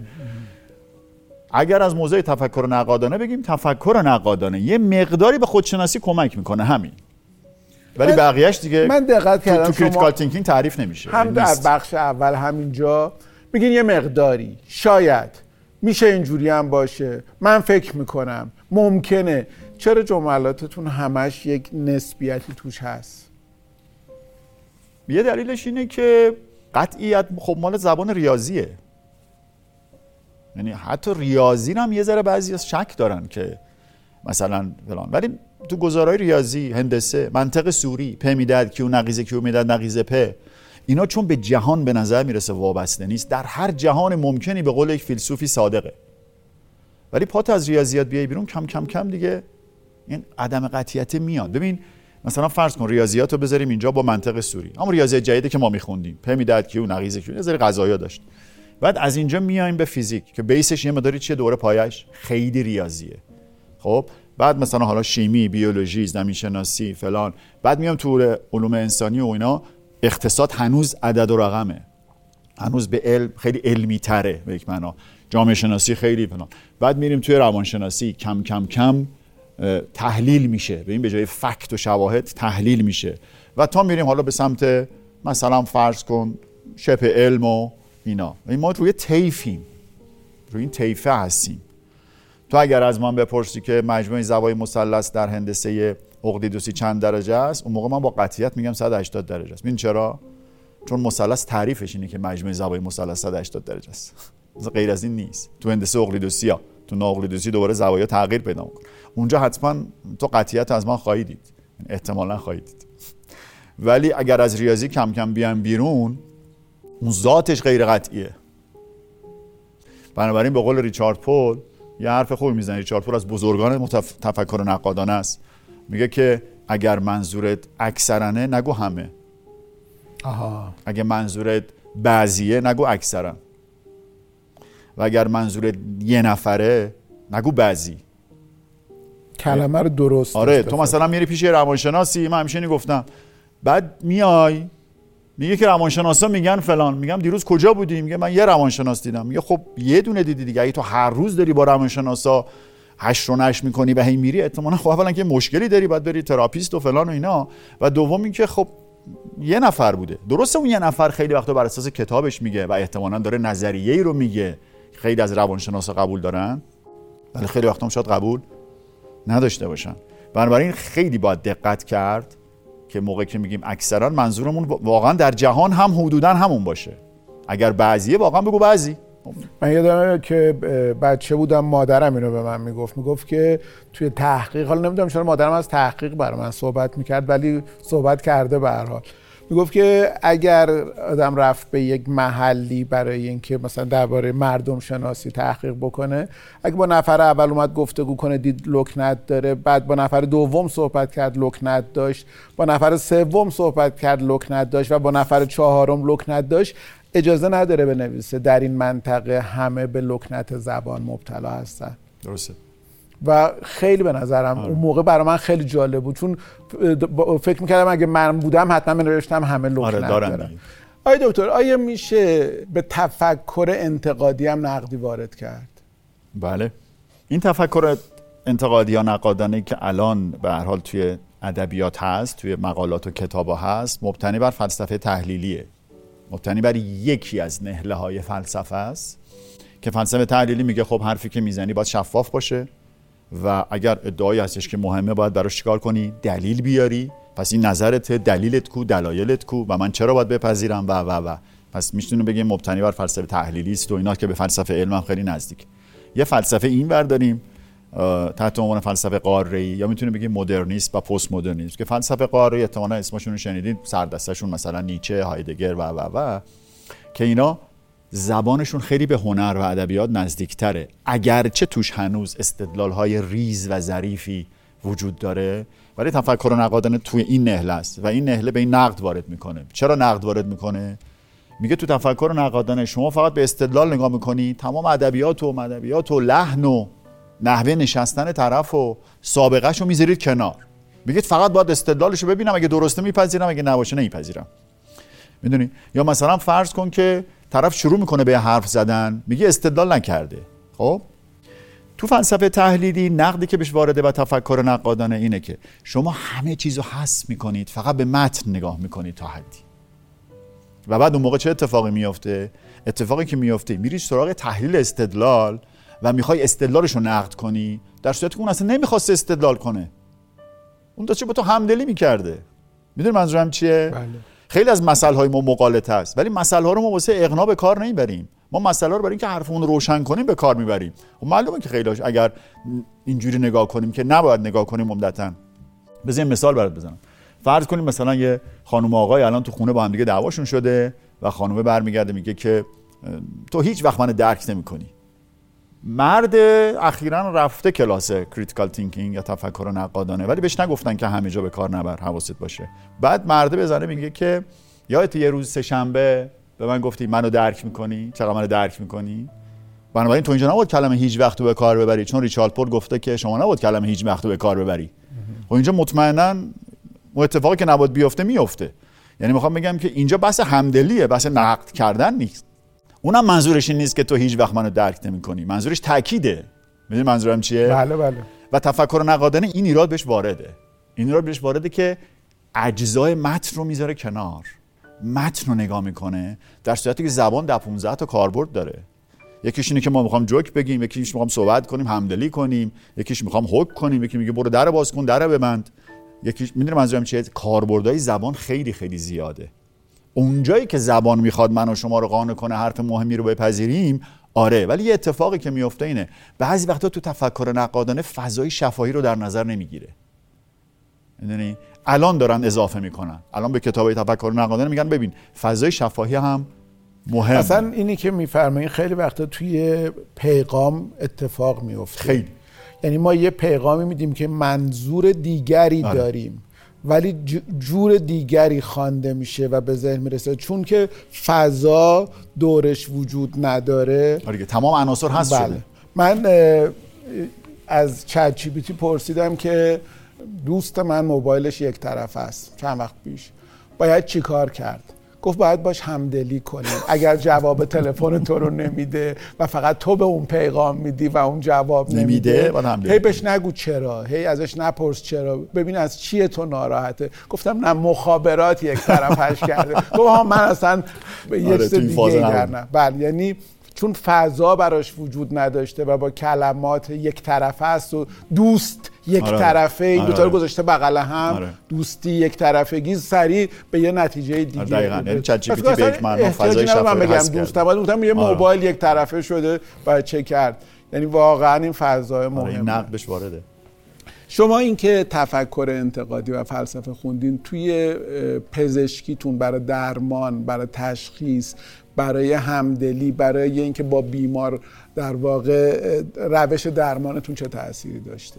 B: اگر از موضوع تفکر نقادانه بگیم، تفکر نقادانه یه مقداری به خودشناسی کمک میکنه همین، ولی بقیهش دیگه
C: من دقت کردم
B: تو کریتیکال تینکینگ تعریف نمیشه.
C: هم در بخش اول همینجا میگین یه مقداری، شاید میشه اینجوری هم باشه، من فکر میکنم، ممکنه. چرا جملاتتون همش یک نسبیتی توش هست؟
B: یه دلیلش اینه که قطعیت خب مال زبان ریاضیه. یعنی حتی ریاضی هم یه ذره بعضی از شک دارن که مثلا فلان، ولی تو گزارهای ریاضی، هندسه، منطق سوری، پ میداد کیو نقیض کیو میداد نقیض پ، اینا چون به جهان به نظر میرسه وابسته نیست، در هر جهان ممکنی به قول یک فیلسوفی صادقه. ولی پات از ریاضیات بیای بیرون، کم کم کم دیگه این عدم قطعیت میاد. ببین مثلا فرض کن ریاضیات رو بذاریم اینجا با منطق سوری، اما ریاضیات جدیدی که ما میخوندیم پ میداد کیو نقیض کیو، یه ذره قضایا داشت. بعد از اینجا میایم به فیزیک که بیسش یه مقداری چیه، دوره پایش خیلی ریاضیه. خب بعد مثلا حالا شیمی، بیولوژی، زمین شناسی فلان، بعد میام تو علوم انسانی و اینا، اقتصاد هنوز عدد و رقمه، هنوز به علم خیلی علمی تره به یک معنا، جامعه شناسی خیلی فلان. بعد میریم توی روانشناسی، کم کم کم تحلیل میشه، ببین به جای فکت و شواهد تحلیل میشه، و تا میریم حالا به سمت مثلا فرض کن شبه علم و اینا. ما روی طیفیم، روی این طیفه هستیم. تو اگر از من بپرسی که مجموع زوایای مثلث در هندسه اقلیدوسی چند درجه است، اون موقع من با قطعیت میگم صد و هشتاد درجه است. ببین چرا؟ چون مثلث تعریفش اینه که مجموع زوایای مثلث صد و هشتاد درجه است. غیر از این نیست. تو هندسه اقلیدوسی ها، تو نااقلیدوسی دوباره زوایا تغییر پیدا میکنه. اونجا حتما تو قطعیت از من خواهید دید، احتمالاً خواهید دید. ولی اگر از ریاضی کم کم بیان بیرون، اون ذاتش غیر قطعیه. بنابراین به قول ریچارد پول یه حرف خوبی میزنه. ریچارد پول از بزرگان متف... تفکر نقادانه است. میگه که اگر منظورت اکثرانه نگو همه.
C: آها.
B: اگر منظورت بعضیه نگو اکثرا. و اگر منظورت یه نفره نگو بعضی.
C: کلمه رو درست.
B: آره تو مثلا میری پیش روانشناسی، من همیشه اینو گفتم، بعد میای میگه که روانشناسا میگن فلان، میگم دیروز کجا بودی؟ میگه من یه روانشناس دیدم. میگه خب یه دونه دیدی دیگه، اگه تو هر روز داری با روانشناسا هشت رو نش میکنی و هی میری، احتمالاً خب اولا که مشکلی داری، باید بری تراپیست و فلان و اینا، و دوم اینکه خب یه نفر بوده. درسته اون یه نفر خیلی وقتا بر اساس کتابش میگه و احتمالاً داره نظریه‌ای رو میگه، خیلی از روانشناسا قبول دارن، ولی خیلی وقتا هم شاید قبول نداشته باشن. بنابراین خیلی باید دقت کرد که موقعی که میگیم اکثرا منظورمون واقعا در جهان هم حدوداً همون باشه. اگر بعضیه واقعا بگو بعضی.
C: من یادمه که بچه بودم مادرم اینو به من میگفت میگفت که توی تحقیق، حالا نمیدونم چرا مادرم از تحقیق برای من صحبت میکرد ولی صحبت کرده به هر حال، میگفت که اگر آدم رفت به یک محلی برای اینکه مثلا درباره مردم شناسی تحقیق بکنه، اگه با نفر اول اومد گفتگو کنه دید لکنت داره، بعد با نفر دوم صحبت کرد لکنت داشت، با نفر سوم صحبت کرد لکنت داشت و با نفر چهارم لکنت داشت، اجازه نداره بنویسه در این منطقه همه به لکنت زبان مبتلا هستن.
B: درسته.
C: و خیلی به نظرم آره. اون موقع برای من خیلی جالب بود، چون فکر میکردم اگه من بودم حتما من نوشتم همه لکنت آره دارن. آیا دکتر، آیا میشه به تفکر انتقادی هم نقدی وارد کرد؟
B: بله. این تفکر انتقادی یا نقادانه که الان به هر حال توی ادبیات هست، توی مقالات و کتابا هست، مبتنی بر فلسفه تحلیلیه. مبتنی بر یکی از نهله های فلسفه است که فلسفه تحلیلی میگه خب حرفی که میزنی باید شفاف باشه و اگر ادعایی هستش که مهمه باید براش چیکار کنی؟ دلیل بیاری. پس این نظرت، دلیلت کو، دلایلت کو و من چرا باید بپذیرم و و و پس میتونیم بگیم مبتنی بر فلسفه تحلیلی است و اینا که به فلسفه علم هم خیلی نزدیک. یه فلسفه این ور داریم تحت عنوان فلسفه قاره‌ای، یا میتونیم بگیم مدرنیست و پست مدرنیست که فلسفه قاره‌ای احتمالاً اسمشون رو شنیدید، سردستشون مثلا نیچه، هایدگر و و و که اینا زبانشون خیلی به هنر و ادبیات نزدیکتره، اگرچه توش هنوز استدلال‌های ریز و ظریفی وجود داره، ولی تفکر نقادانه توی این نهله است و این نهله به این نقد وارد میکنه. چرا نقد وارد میکنه؟ میگه تو تفکر نقادانه شما فقط به استدلال نگاه میکنی، تمام ادبیات و ادبیات و لحن و نحوه نشستن طرف و سابقه‌شو میذارید کنار، میگید فقط باید استدلالشو ببینم، اگه درسته میپذیرم، اگه نباشه نمیپذیرم. میدونی؟ یا مثلا فرض کن که طرف شروع میکنه به حرف زدن، میگه استدلال نکرده. خب تو فلسفه تحلیلی نقدی که بهش وارده و تفکر نقادانه اینه که شما همه چیزو حذف میکنید، فقط به متن نگاه میکنید تا حدی، و بعد اون موقع چه اتفاقی میفته؟ اتفاقی که میفته میری سراغ تحلیل استدلال و میخوای استدلالش رو نقد کنی، در صورتی که اون اصلا نمیخواسته استدلال کنه، اون داشته با تو همدلی میکرده. میدونی منظورم چیه؟
C: بله.
B: خیلی از مسائل های ما مغالطه است، ولی مسائل ها رو ما واسه اقناع به کار نمیبریم، ما مسائل ها رو برای اینکه حرفمون رو روشن کنیم به کار میبریم. و معلومه که خیلیش اگر اینجوری نگاه کنیم که نباید نگاه کنیم عمدتاً. بذار مثال برات بزنم. فرض کنیم مثلا یه خانم و آقای الان تو خونه با هم دیگه دعواشون شده و خانومه برمیگرده میگه که تو هیچ وقت منو درک نمی‌کنی. مرد اخیراً رفته کلاس کریتیکال تینکینگ یا تفکر نقادانه، ولی بهش نگفتن که همه جا به کار نبر، حواست باشه. بعد مرد بزنه میگه که یادت یه روز سه‌شنبه به من گفتی منو درک می‌کنی، چقدر منو درک می‌کنی؟ بنابراین تو اینجا نباید کلمه هیچ وقت رو به کار ببری، چون ریچارد پول گفته که شما نباید کلمه هیچ وقت رو به کار ببری. و اینجا مطمئناً اون اتفاقی که نباید بیفته میفته. یعنی میخوام بگم که اینجا بحث همدلیه، بحث نقد کردن نیست. اونم منظورش این نیست که تو هیچ وقت منو درک نمی‌کنی، منظورش تاکیده. میدونی منظورم چیه؟
C: بله بله.
B: و تفکر نقادانه این ایراد بهش وارده. این ایراد بهش وارده که اجزای متن رو میذاره کنار. متن رو نگاه میکنه در صورتی که زبان ده پانزده تا کاربرد داره. یکیش اینه که ما میخوام جوک بگیم، یکیش میخوام صحبت کنیم، همدلی کنیم، یکیش میخوام هوک کنیم، یکی میگه برو در باز کن، در ببند. یکیش میدونی منظورم چیه؟ کاربردهای زبان خیلی خیلی زیاده. اونجایی که زبان میخواد من و شما رو قانع کنه حرف مهمی رو بپذیریم، آره. ولی یه اتفاقی که میفته اینه بعضی وقتا تو تفکر نقادانه فضای شفاهی رو در نظر نمیگیره. میدونی الان دارن اضافه میکنن، الان به کتابای تفکر نقادانه میگن ببین فضای شفاهی هم مهم.
C: اصلا اینی که میفرمایین خیلی وقتا توی پیغام اتفاق میفته.
B: خیلی
C: یعنی ما یه پیغامی میدیم که منظور دیگری آره. داریم ولی جور دیگری خوانده میشه و به ذهن میرسه چون که فضا دورش وجود نداره.
B: آره تمام عناصر هست بله. شده.
C: من از چت جی پی تی پرسیدم که دوست من موبایلش یک طرف است چند وقت پیش، باید چی کار کرد؟ گفت باید باش همدلی کنی. اگر جواب تلفن تو رو نمیده و فقط تو به اون پیغام میدی و اون جواب نمیده، نمیده هی بهش نگو چرا، هی ازش نپرس چرا، ببین از چیه تو ناراحته. گفتم نه مخابرات یک طرفش کرده. گفت ها من اصلا یه چیز دیگه کردم. بله یعنی چون فضا براش وجود نداشته و با کلمات یک طرفه است و دوست یک آره. طرفه این آره. دوتا رو گذاشته بغل هم آره. دوستی یک طرفگی سریع به یه نتیجه دیگه
B: دقیقاً. یعنی چت جی پی تی به یک معنا فضای شفاهی
C: من بگم دوست بعد گفتم یه آره. موبایل یک طرفه شده باید چه کرد. یعنی واقعا این فضای مهمه.
B: این نقد بهش وارده.
C: شما این که تفکر انتقادی و فلسفه خوندین توی پزشکیتون برای درمان، برای تشخیص، برای همدلی، برای اینکه با بیمار در واقع روش درمانتون چه تأثیری داشته؟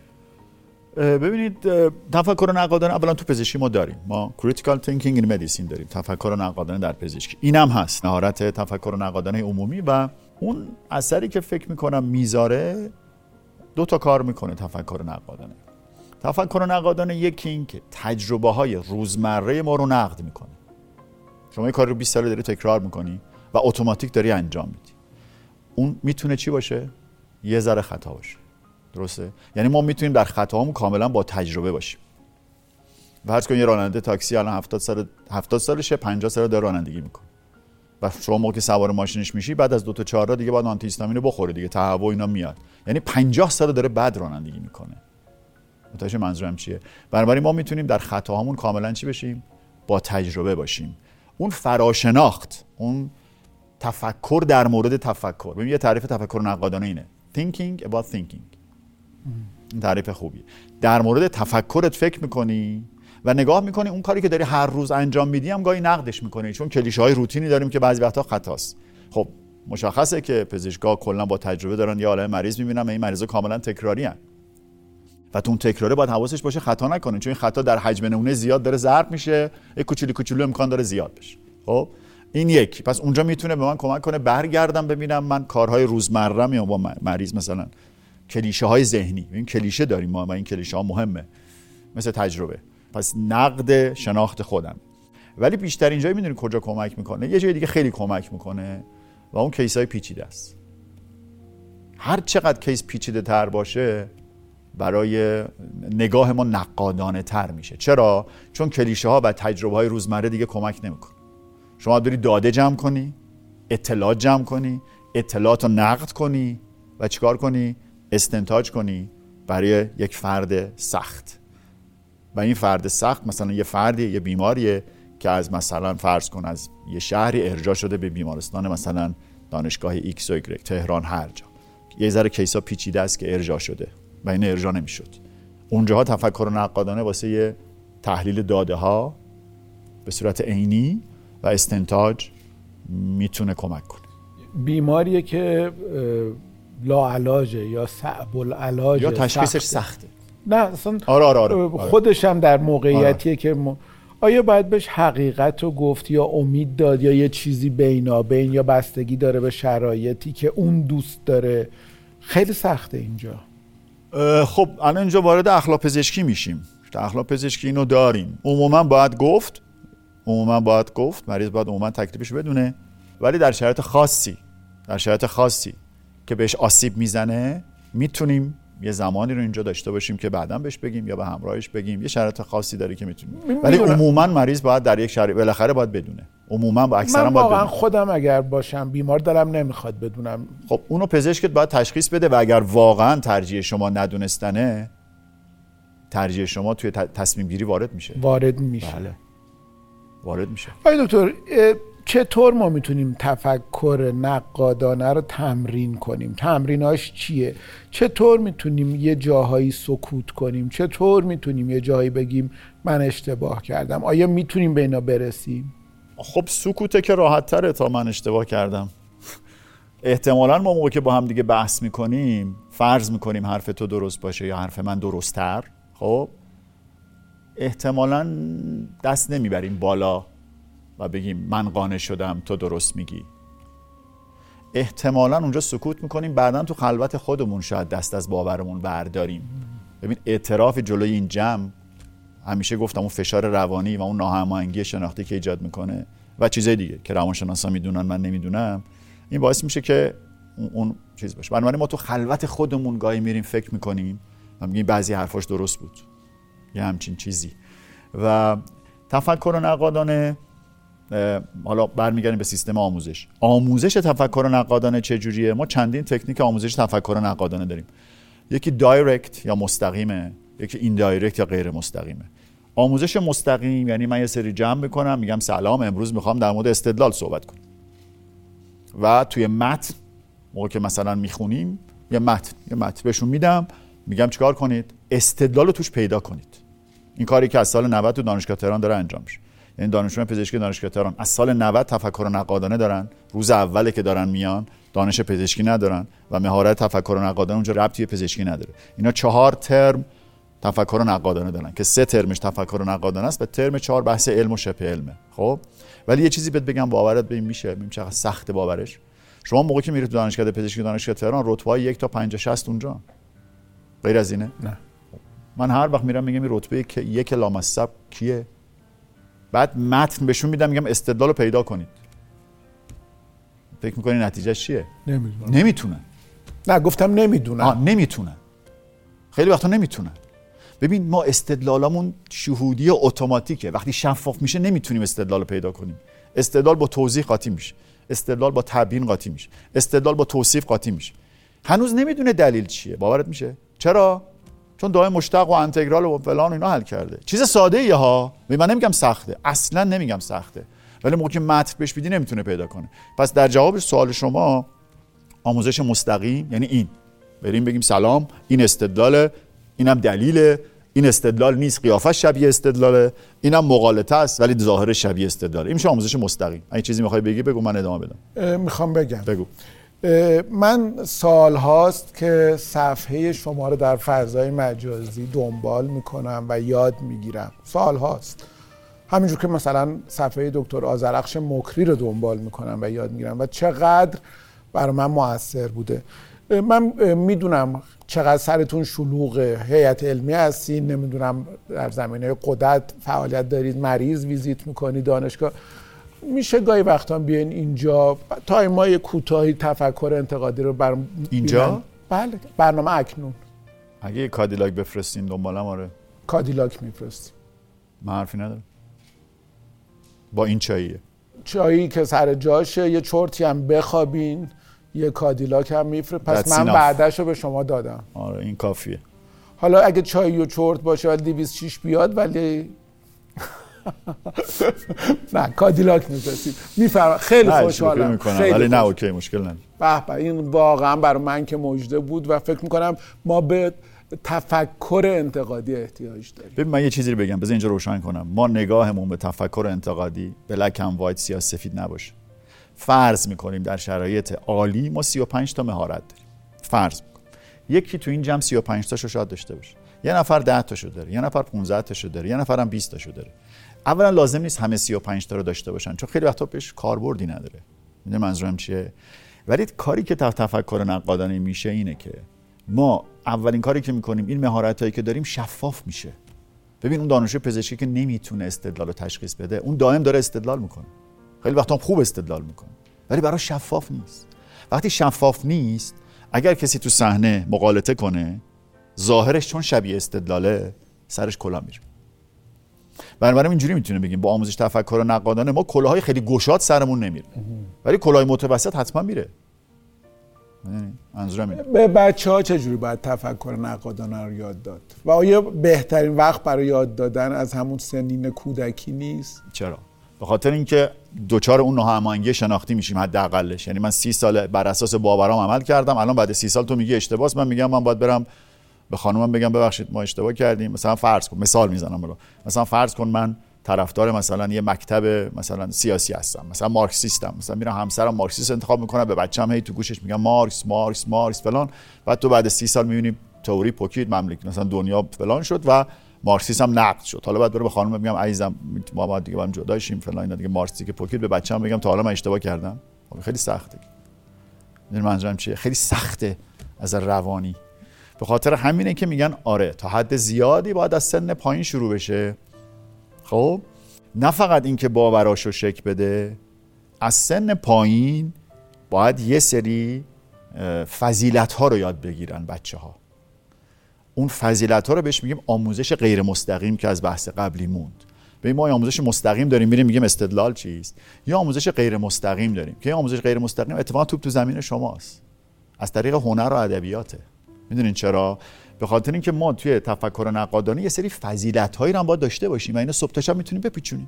B: ببینید تفکر نقادانه اولا تو پزشکی ما داریم، ما critical thinking in medicine داریم، تفکر نقادانه در پزشکی. اینم هست مهارت تفکر نقادانه عمومی و اون اثری که فکر میکنم میذاره دو تا کار میکنه. تفکر نقادانه تفکر نقادانه یکی این که تجربه های روزمره ما رو نقد میکنه. شما یه کار رو بیست سال داری تکرار میکنی و اتوماتیک داری انجام میدی. اون میتونه چی باشه؟ یه ذره خطا باشه. درسته؟ یعنی ما میتونیم در خطاهامون کاملا با تجربه باشیم. فرض کن یه راننده تاکسی الان هفتاد سال هفتاد سالشه، پنجاه سال داره رانندگی میکنه. و شما موقع سوار ماشینش میشی بعد از دو تا چهار را دیگه باید آنتی هیستامین رو بخوره دیگه، تهوع اینا میاد. یعنی پنجاه سال داره بد رانندگی میکنه. متوجه منظورم چیه؟ بنابراین ما میتونیم در خطاهامون کاملا چی بشیم؟ با تجربه باشیم. اون فراشناخت، اون تفکر در مورد تفکر. ببین یه تعریف تفکر نقادانه اینه thinking about thinking. این تعریف خوبی. در مورد تفکرت فکر میکنی و نگاه میکنی اون کاری که داری هر روز انجام میدی هم گاهی نقدش میکنی، چون کلیشه های روتینی داریم که بعضی وقتا خطاست. خب مشخصه که پزشکا کلا با تجربه دارن یه عالمه مریض میبینن و این مریضا کاملا تکراری ان و تو اون تکراره باید حواسش باشه خطا نکنه، چون این خطا در حجم نمونه زیاد داره ضرب میشه، یه کوچولی کوچولو امکان داره زیاد بشه. خب این یک. پس اونجا میتونه به من کمک کنه برگردم ببینم من کارهای روزمره‌ام یا با مریض مثلا کلیشه های ذهنی، این کلیشه داریم ما و این کلیشه ها مهمه مثل تجربه. پس نقد شناخت خودم. ولی بیشتر اینجایی میدونی کجا کمک میکنه؟ یه جای دیگه خیلی کمک میکنه و اون کیس های پیچیده است. هر چقدر کیس پیچیده تر باشه برای نگاه ما نقادانه تر میشه. چرا؟ چون کلیشه ها و تجربه های روزمره دیگه کمک نمیکنه. شما داری داده جمع کنی، اطلاعات جمع کنی، اطلاعات رو نقد کنی و چیکار کنی؟ استنتاج کنی برای یک فرد سخت. و این فرد سخت مثلا یه فردی، یه بیماریه که از مثلا فرض کن از یه شهری ارجاع شده به بیمارستان مثلا دانشگاه ایکس و ایگرگ، تهران، هر جا. یه ذره کیسا پیچیده است که ارجاع شده و این ارجاع نمیشد. اونجاها تفکر نقادانه واسه یه تحلیل داده ها به صورت عینی و استنتاج میتونه کمک کنه.
C: بیماریه که لاعلاجه یا صعب العلاج
B: یا تشخیصش سخته.
C: نه اصلا
B: آره آره آره.
C: خودش هم در موقعیتیه آره. که م... آیا باید بهش حقیقت رو گفت یا امید داد یا یه چیزی بینابین یا بستگی داره به شرایطی که اون دوست داره؟ خیلی سخته اینجا.
B: خب الان اینجا وارد اخلاق پزشکی میشیم. اخلاق پزشکی اینو داریم. عموما باید گفت عموما باید گفت مریض باید عموما تکلیفش بدونه، ولی در شرایط خاصی در شرایط خاصی که بهش آسیب میزنه میتونیم یه زمانی رو اینجا داشته باشیم که بعداً بهش بگیم یا به همراهش بگیم. یه شرایط خاصی داره که میتونیم، ولی عموما مریض باید در یک شرایط بالاخره باید بدونه. عموما با اکثرا باید بدونه.
C: من خودم اگر باشم بیمار دارم نمیخواد بدونم.
B: خب اونو پزشکت باید تشخیص بده و اگر واقعا ترجیح شما ندونستنه، ترجیح شما توی تصمیم گیری وارد میشه.
C: وارد میشه.
B: بله. وارد میشه.
C: آقای دکتر چطور ما میتونیم تفکر نقادانه رو تمرین کنیم؟ تمریناش چیه؟ چطور میتونیم یه جاهایی سکوت کنیم؟ چطور میتونیم یه جاهایی بگیم من اشتباه کردم؟ آیا میتونیم به اینا برسیم؟
B: خب سکوته که راحت تره تا من اشتباه کردم. احتمالاً ما موقع که با هم دیگه بحث میکنیم فرض میکنیم حرف تو درست باشه یا حرف من درست تر، خب احتمالاً دست نمیبریم بالا و بگیم من قانع شدم تو درست میگی. احتمالاً اونجا سکوت میکنیم، بعداً تو خلوت خودمون شاید دست از باورمون برداریم. ببین اعتراف جلوی این جمع، همیشه گفتم اون فشار روانی و اون ناهماهنگی شناختی که ایجاد میکنه و چیزای دیگه که روانشناسا میدونن من نمیدونم، این باعث میشه که اون چیز باشه. بنابراین ما تو خلوت خودمون گاهی میریم فکر میکنیم و میگیم بعضی حرفاش درست بود، یه همچین چیزی. و تفکر نقادانه، حالا برمیگردیم به سیستم آموزش. آموزش تفکر نقادانه چجوریه؟ ما چندین تکنیک آموزش تفکر نقادانه داریم. یکی دایرکت یا مستقیمه، یکی ایندایرکت یا غیر مستقیمه. آموزش مستقیم یعنی من یه سری جمع میکنم، میگم سلام امروز میخوام در مورد استدلال صحبت کنم و توی متن موقع که مثلا میخونیم یه متن یه متن بهشون میدم، میگم چیکار کنید؟ استدلال رو توش پیدا کنید. این کاری که از سال نود تو دانشگاه تهران داره انجام میشه. یعنی دانشجویان پزشکی دانشگاه تهران از سال نود تفکر نقادانه دارن، روز اوله که دارن میان دانش پزشکی ندارن و مهارت تفکر نقادانه اونجا ربطی به پزشکی نداره. اینا چهار ترم تفکر نقادانه دارن که سه ترمش تفکر نقادانه است و ترم چهار بحث علم و شبه علمه. خب ولی یه چیزی بهت بگم باورت به این میشه، ببین چقدر سخت باورش. شما موقعی که میرید تو دانشکده پزشکی دانشگاه تهران رتبه‌های یک تا پنجاه شصت اونجا، غیر از اینه؟
C: نه.
B: من هر وقت میرم میگم این رتبه که یک لامصب کیه؟ بعد متن بهشون میدم میگم استدلال رو پیدا کنید. فکر می‌کنی نتیجهش چیه؟
C: نمیدونم.
B: نمیتونن.
C: نه گفتم نمیدونن.
B: آه نمیتونن. خیلی وقتا نمیتونن. ببین ما استدلالمون شهودی اتوماتیکه. وقتی شفاف میشه نمیتونیم استدلال رو پیدا کنیم. استدلال با توضیح قاطی میشه. استدلال با تبیین قاطی میشه. استدلال با توصیف قاطی میشه. هنوز نمیدونه دلیل چیه. باورت میشه؟ چرا؟ چون دائم مشتق و انتگرال و فلان اینا حل کرده. چیز ساده ایه ها. من نمیگم سخته. اصلا نمیگم سخته. ولی موقعی که متن بهش بدی نمیتونه پیدا کنه. پس در جواب سوال شما آموزش مستقیم یعنی این. بریم بگیم سلام، این استدلاله، اینم دلیله، این استدلال نیست قیافش شبیه استدلاله، اینم مغالطه است ولی ظاهر شبیه استدلاله. این میشه آموزش مستقیم. اگه چیزی میخوای بگی بگو من ادامه بدم.
C: میخوام بگم.
B: بگو.
C: من سال هاست که صفحه شما رو در فضای مجازی دنبال میکنم و یاد میگیرم. سال هاست. همینجور که مثلا صفحه دکتر آذرخش مکری رو دنبال میکنم و یاد میگیرم و چقدر برای من مؤثر بوده. من میدونم چقدر سرتون شلوغه، هیئت علمی هستین، نمیدونم در زمینه قدرت فعالیت دارید، مریض ویزیت میکنید، دانشگاه. میشه گاهی وقتا بیاین اینجا تایمای کوتاهی تفکر انتقادی رو بر
B: اینجا؟
C: بیرن. بله برنامه اکنون.
B: اگه کادیلاک بفرستین دنبالم آره.
C: کادیلاک میفرستیم.
B: من حرفی ندارم. با این چاییه.
C: چایی که سر جاشه، یه چرتی هم بخوابین، یه کادیلاک هم میفرست. پس من بعدش رو به شما دادم.
B: آره این کافیه.
C: حالا اگه چای و چرت باشه ولی دویست و شش بیاد ولی نه کادیلاک میفرستیم. میفرما خیلی خوشحالم.
B: خیلی ولی نه اوکی مشکل نداره.
C: به به این واقعا برای من که مژده بود و فکر میکنم ما به تفکر انتقادی احتیاج داریم.
B: ببین من یه چیزی رو بگم، بذار اینجا روشن کنم. ما نگاهمون به تفکر انتقادی بلک اند وایت سیاه سفید نباشه. فرض میکنیم در شرایط عالی ما سی و پنج تا مهارت داریم. فرض میکنیم یکی تو این جمع سی و پنج تاشو شاید داشته باشه، یه نفر ده تاشو داره، یه نفر پانزده تاشو داره، یه نفرم بیست تاشو داره. اولا لازم نیست همه سی و پنج تا رو داشته باشن چون خیلی وقتا بهش کاربردی نداره. میدونی منظورم چیه؟ ولی کاری که تفکر نقادانه میشه اینه که ما اولین کاری که میکنیم این مهارتایی که داریم شفاف میشه. ببین اون دانشجو پزشکی که نمیتونه استدلال رو تشخیص بده اون دائم داره استدلال میکنه، خیلی وقتا هم خوب استدلال میکنه ولی برای شفاف نیست. وقتی شفاف نیست اگر کسی تو صحنه مغالطه کنه ظاهرش چون شبیه استدلاله سرش کلا میره. بنابراین اینجوری میتونه بگیم با آموزش تفکر نقادانه ما کلاهای خیلی گشاد سرمون نمیره ولی کلاهای متوسط حتما میره. منظورم اینه.
C: به بچه‌ها چجوری باید تفکر نقادانه رو یاد داد؟ و آیا بهترین وقت برای یاد دادن از همون سنین کودکی نیست؟
B: چرا؟ به خاطر اینکه دوچار اون ناهماهنگی شناختی میشیم حداقلش. یعنی من سی سال بر اساس باورام عمل کردم، الان بعد سی سال تو میگی اشتباهه، من میگم من باید برم به خانومم بگم ببخشید ما اشتباه کردیم. مثلا فرض کن، مثال میزنم برو، مثلا فرض کن من طرفدار مثلا یه مکتب مثلا سیاسی هستم، مثلا مارکسیستم، مثلا میرم همسرم مارکسیست انتخاب میکنه، به بچه‌م هی تو گوشش میگم مارکس مارکس مارکس فلان، بعد تو بعد سی سال میبینی تئوری پوکید مملکت مثلا دنیا فلان شد و مارکسیسم هم نقد شد. حالا بعد بره به خانومم میگم عزیزم ما بعد دیگه با هم جدا شیم فلان، اینا دیگه مارکسی که پوکید، به بچه‌م میگم تا حالا من اشتباه کردم. خیلی سخته. میدونی منظورم چیه؟ خیلی سخته از روانی. به خاطر همینه که میگن آره تا حد زیادی باید از سن پایین شروع بشه. خب نه فقط این که باوراشو شکل بده، از سن پایین باید یه سری فضیلت ها رو یاد بگیرن بچه ها. اون فضیلت ها رو بهش میگیم آموزش غیر مستقیم که از بحث قبلی موند. ببین ما آموزش مستقیم داریم میریم میگیم استدلال چیست، یا آموزش غیر مستقیم داریم که آموزش غیر مستقیم اتفاقا توپ تو زمین شماست، از طریق هنر و ادبیاته. میدونین چرا؟ به خاطر اینکه ما توی تفکر نقادانه یه سری فضیلت‌هایی رو هم باید داشته باشیم و اینا صبح تا شب میتونیم بپیچونیم.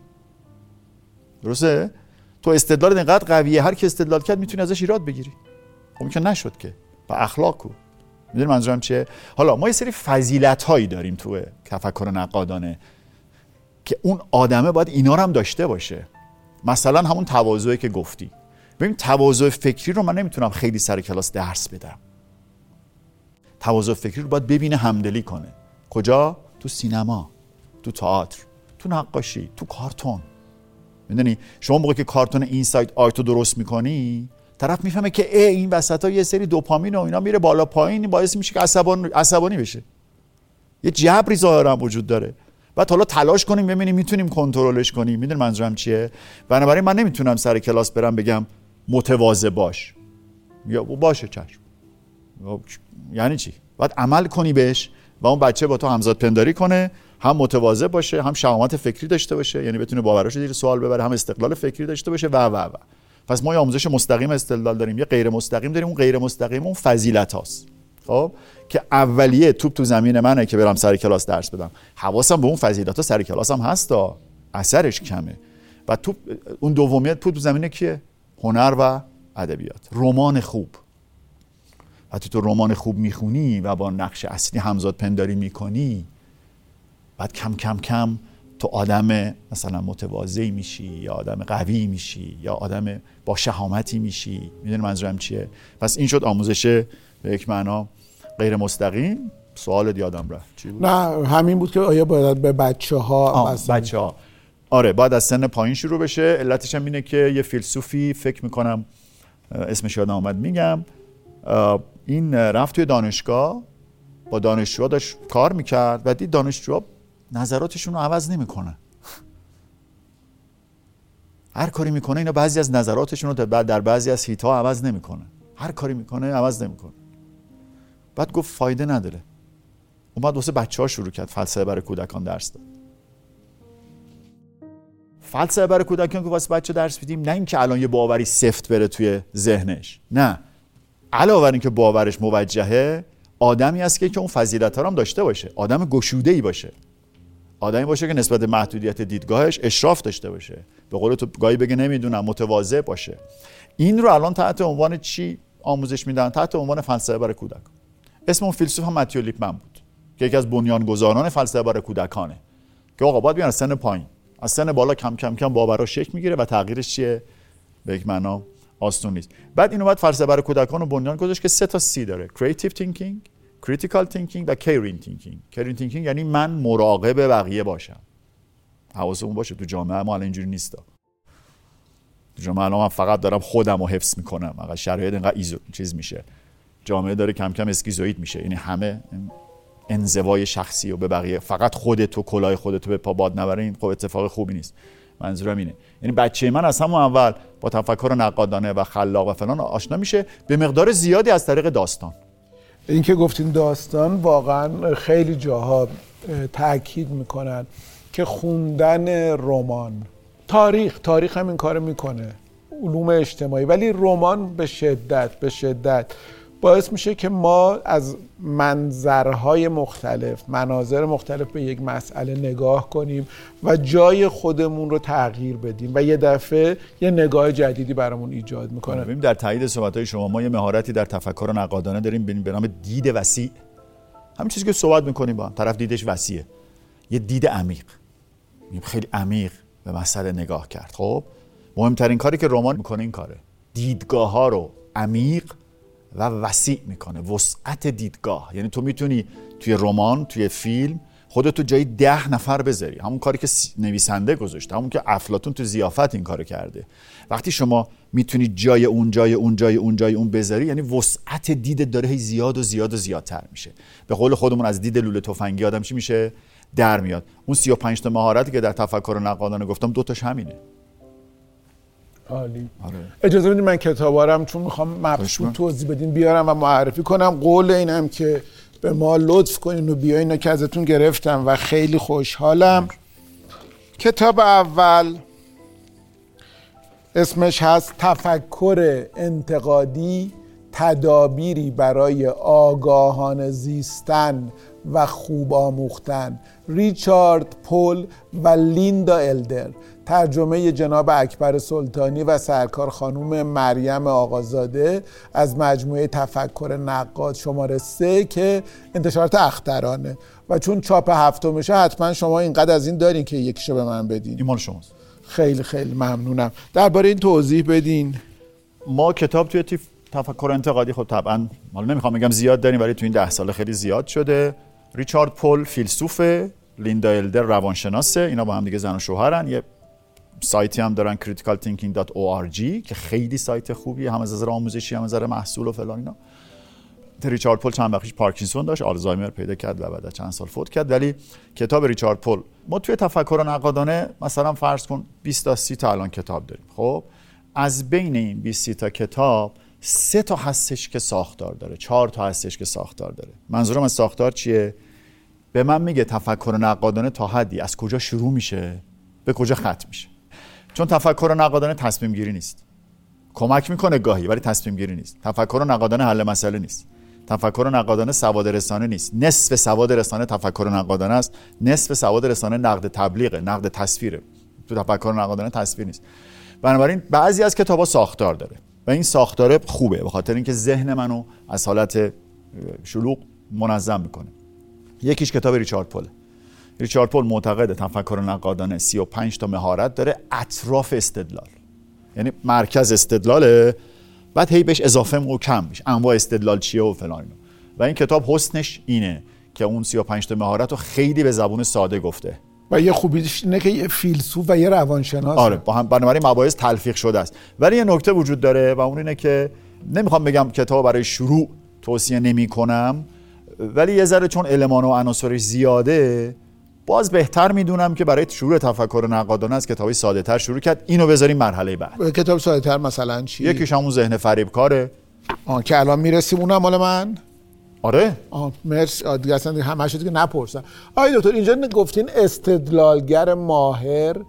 B: درسته؟ تو استدلال اینقدر قویه هر کی استدلال کرد میتونی ازش ایراد بگیری. خب این که نشد که. با اخلاق کو. میدونی منظورم چیه؟ حالا ما یه سری فضیلت‌هایی داریم توی تفکر نقادانه که اون آدمه باید اینا رو هم داشته باشه. مثلا همون تواضعی که گفتی. ببین تواضع فکری رو من نمیتونم خیلی سر کلاس درس بدم. تواضع فکری رو باید ببینه، همدلی کنه. کجا؟ تو سینما، تو تئاتر، تو نقاشی، تو کارتون. میدونی شما موقعی که کارتون اینساید آرت رو درست میکنی، طرف میفهمه که ای این وسطا یه سری دوپامین و اینا میره بالا پایین، باعث میشه که عصبانی عصبانی بشه. یه جبری ظاهرا وجود داره. بعد حالا تلاش کنیم ببینیم میتونیم کنترلش کنیم. میدونی منظورم چیه؟ بنابراین من نمیتونم سر کلاس برم بگم متواضع باش. یا باشه چشم. یعنی چی؟ باید عمل کنی بهش و اون بچه با تو همزاد پنداری کنه، هم متواضع باشه، هم شهامت فکری داشته باشه، یعنی بتونه باوراشو زیر سوال ببره، هم استقلال فکری داشته باشه و و و. پس ما یه آموزش مستقیم استدلال داریم، یه غیر مستقیم داریم. اون غیر مستقیم اون فضیلت‌هاست. خب که اولیه توپ تو زمین منه که برم سر کلاس درس بدم. حواسم به اون فضیلت‌ها سر کلاسم هستا، اثرش کمه. و توپ اون دومیت توپ تو زمینه کیه؟ هنر و ادبیات. رمان خوب. وقتی تو رمان خوب میخونی و با نقش اصلی همزاد پنداری میکنی، بعد کم کم کم تو آدم مثلا متواضعی میشی، یا آدم قوی میشی، یا آدم با شهامتی میشی. میدونی منظورم چیه؟ پس این شد آموزش به یک معنا غیر مستقیم. سوالت یادم رفت چی بود؟
C: نه همین بود که آیا باید به بچه ها
B: بچه ها آره باید از سن پایین شروع بشه. علتش هم اینه که یه فیلسوفی فکر میکنم اسمش یادم اومد میگم، این رفت توی دانشگاه با دانشجوها داشت کار میکرد و دید دانشجوها نظراتشون رو عوض نمیکنن. هر کاری میکنه اینا بعضی از نظراتشون رو در بعضی از هیت‌ها عوض نمیکنه. هر کاری میکنه عوض نمیکنه. بعد گفت فایده نداره. اومد واسه بچه‌ها شروع کرد فلسفه برای کودکان درس داد. فلسفه برای کودکان که واسه بچه درس بدیم، نه اینکه الان یه باوری سفت بره توی ذهنش، نه، علاوه بر اینکه باورش موجهه، آدمی است که اون فضیلت‌ها رو هم داشته باشه، آدم گشوده‌ای باشه، آدمی باشه که نسبت به محدودیت دیدگاهش اشراف داشته باشه، به قول تو گاهی بگه نمیدونم، متواضع باشه. این رو الان تحت عنوان چی آموزش میدن؟ تحت عنوان فلسفه برای کودکان. اسم اون فیلسوف هم متیو لیپمن بود که یکی از بنیانگذاران فلسفه برای کودکانه، که آقا باید بیان از سن پایین، از سن بالا کم کم کم باورها شکل میگیره و تغییرش چیه به یک معنا آسون نیست. بعد اینو بعد فلسفه برای کودکان رو بنیان گذاشت که سه تا سی داره: creative thinking، critical thinking و caring thinking. caring thinking یعنی من مراقب بقیه باشم. حواسمون باشه تو جامعه ما الان اینجوری نیستا. تو جامعه الان من فقط دارم خودم رو حفظ میکنم، اگه شرایط اینقدر ایزو چیز میشه، جامعه داره کم کم اسکیزوئید میشه، یعنی همه انزوای شخصی و به بقیه، فقط خودت و کلاه خودت به پا باد نبره، این خب اتفاق خوبی نیست. منظورم اینه، یعنی بچه من از همون اول با تفکر نقادانه و خلاق و فلان آشنا میشه به مقدار زیادی از طریق داستان.
C: این که گفتین داستان، واقعا خیلی جاها تاکید میکنن که خوندن رمان، تاریخ تاریخ هم این کارو میکنه، علوم اجتماعی، ولی رمان به شدت به شدت باعث میشه که ما از منظرهای مختلف، مناظر مختلف به یک مسئله نگاه کنیم و جای خودمون رو تغییر بدیم و یه دفعه یه نگاه جدیدی برامون ایجاد میکنه.
B: ببین در تایید صحبت‌های شما ما یه مهارتی در تفکر نقادانه داریم به نام دید وسیع. همین چیزی که صحبت میکنیم با هم، طرف دیدش وسیعه، یه دید عمیق، خیلی عمیق به مسئله نگاه کرد. خب مهمترین کاری که رمان میکنه این کاره، دیدگاه ها رو عمیق و وسیع میکنه، وسعت دیدگاه. یعنی تو میتونی توی رمان، توی فیلم خودتو جای ده نفر بذاری، همون کاری که نویسنده گذاشته، همون که افلاطون تو ضیافت این کارو کرده. وقتی شما میتونی جای اون جای اون جای اون جای اون بذاری، یعنی وسعت دیدت داره هی زیاد و زیاد و زیادتر میشه. به قول خودمون از دید لوله تفنگی آدم چی میشه؟ در میاد. اون سی و پنج تا مهارتی که در تفکر نقادانه گفتم دو تاش همینه.
C: عالی.
B: آره.
C: اجازه بدید من کتابارم چون میخوام مبسوط توضیح بدین بیارم و معرفی کنم. قول اینم که به ما لطف کنین و بیاین که ازتون گرفتم و خیلی خوشحالم. کتاب اول اسمش هست تفکر انتقادی، تدابیری برای آگاهانه زیستن و خوب آموختن، ریچارد پول و لیندا الدر. ترجمه جناب اکبر سلطانی و سرکار خانوم مریم آقازاده از مجموعه تفکر نقاد شماره سه که انتشارات اخترانه و چون چاپ هفتمشه حتما شما اینقدر از این دارین که یکیشو به من بدین.
B: این مال شماست.
C: خیلی خیلی ممنونم. درباره این توضیح بدین.
B: ما کتاب توی تیف تفکر انتقادی خب طبعا حالا نمیخوام بگم زیاد داریم ولی تو این ده سال خیلی زیاد شده. ریچارد پول فیلسوفه، لیندا الدر روانشناسه، اینا با هم دیگه زن و شوهرن. یه سایتی هم دارن کریتیکال تینکینگ دات او آر جی که خیلی سایت خوبیه، هم از نظر آموزشی هم از نظر محصول و فلان اینا. ریچارد پول چند وقتش پارکینسون داشت، آلزایمر پیدا کرد و بعد از چند سال فوت کرد. ولی کتاب ریچارد پول ما توی تفکر نقادانه مثلا فرض کن بیست تا سی تا الان کتاب داریم. خب از بین این بیست تا کتاب سه تا هستش که ساختار داره، چهار تا هستش که ساختار داره. منظورم از ساختار چیه؟ به من میگه تفکر نقادانه تا حدی از کجا شروع میشه به کجا ختم میشه. چون تفکر نقادانه تصمیم گیری نیست، کمک میکنه گاهی ولی تصمیم گیری نیست. تفکر نقادانه حل مسئله نیست. تفکر نقادانه سواد رسانه نیست. نصف سواد رسانه تفکر نقادانه است، نصف سواد رسانه نقد تبلیغه، نقد تصویره. تو تفکر نقادانه تصویر نیست. بنابراین بعضی از کتابا ساختار داره و این ساختاره خوبه به خاطر اینکه ذهن منو از حالت شلوغ منظم میکنه. یکیش کتاب ریچارد پول. ریچارد پول معتقد تفکر نقادانه سی و پنج تا مهارت داره اطراف استدلال، یعنی مرکز استدلاله، بعد هی بهش اضافه و کم میشه انواع استدلال چیه و فلان اینا. و این کتاب حسنش اینه که اون سی و پنج تا مهارت رو خیلی به زبون ساده گفته
C: و یه خوبیش اینه که یه فیلسوف و یه روانشناس.
B: آره با هم بنابراین مباحث تلفیق شده است. ولی یه نکته وجود داره و اون اینه که نمیخوام بگم کتاب برای شروع توصیه نمی‌کنم، ولی یه ذره چون المان و عناصرش زیاده باز بهتر میدونم که برای شروع تفکر نقادانه از کتابی ساده‌تر شروع کرد. اینو بذاریم مرحله بعد.
C: کتاب ساده‌تر مثلا چی؟
B: یکیش همون ذهن فریبکاره.
C: آه که الان میرسیم اونم مال من.
B: آره.
C: آه مرسی. دیگه اصلا همه شده که نپرسن. آقای دکتر اینجا گفتین استدلالگر ماهر،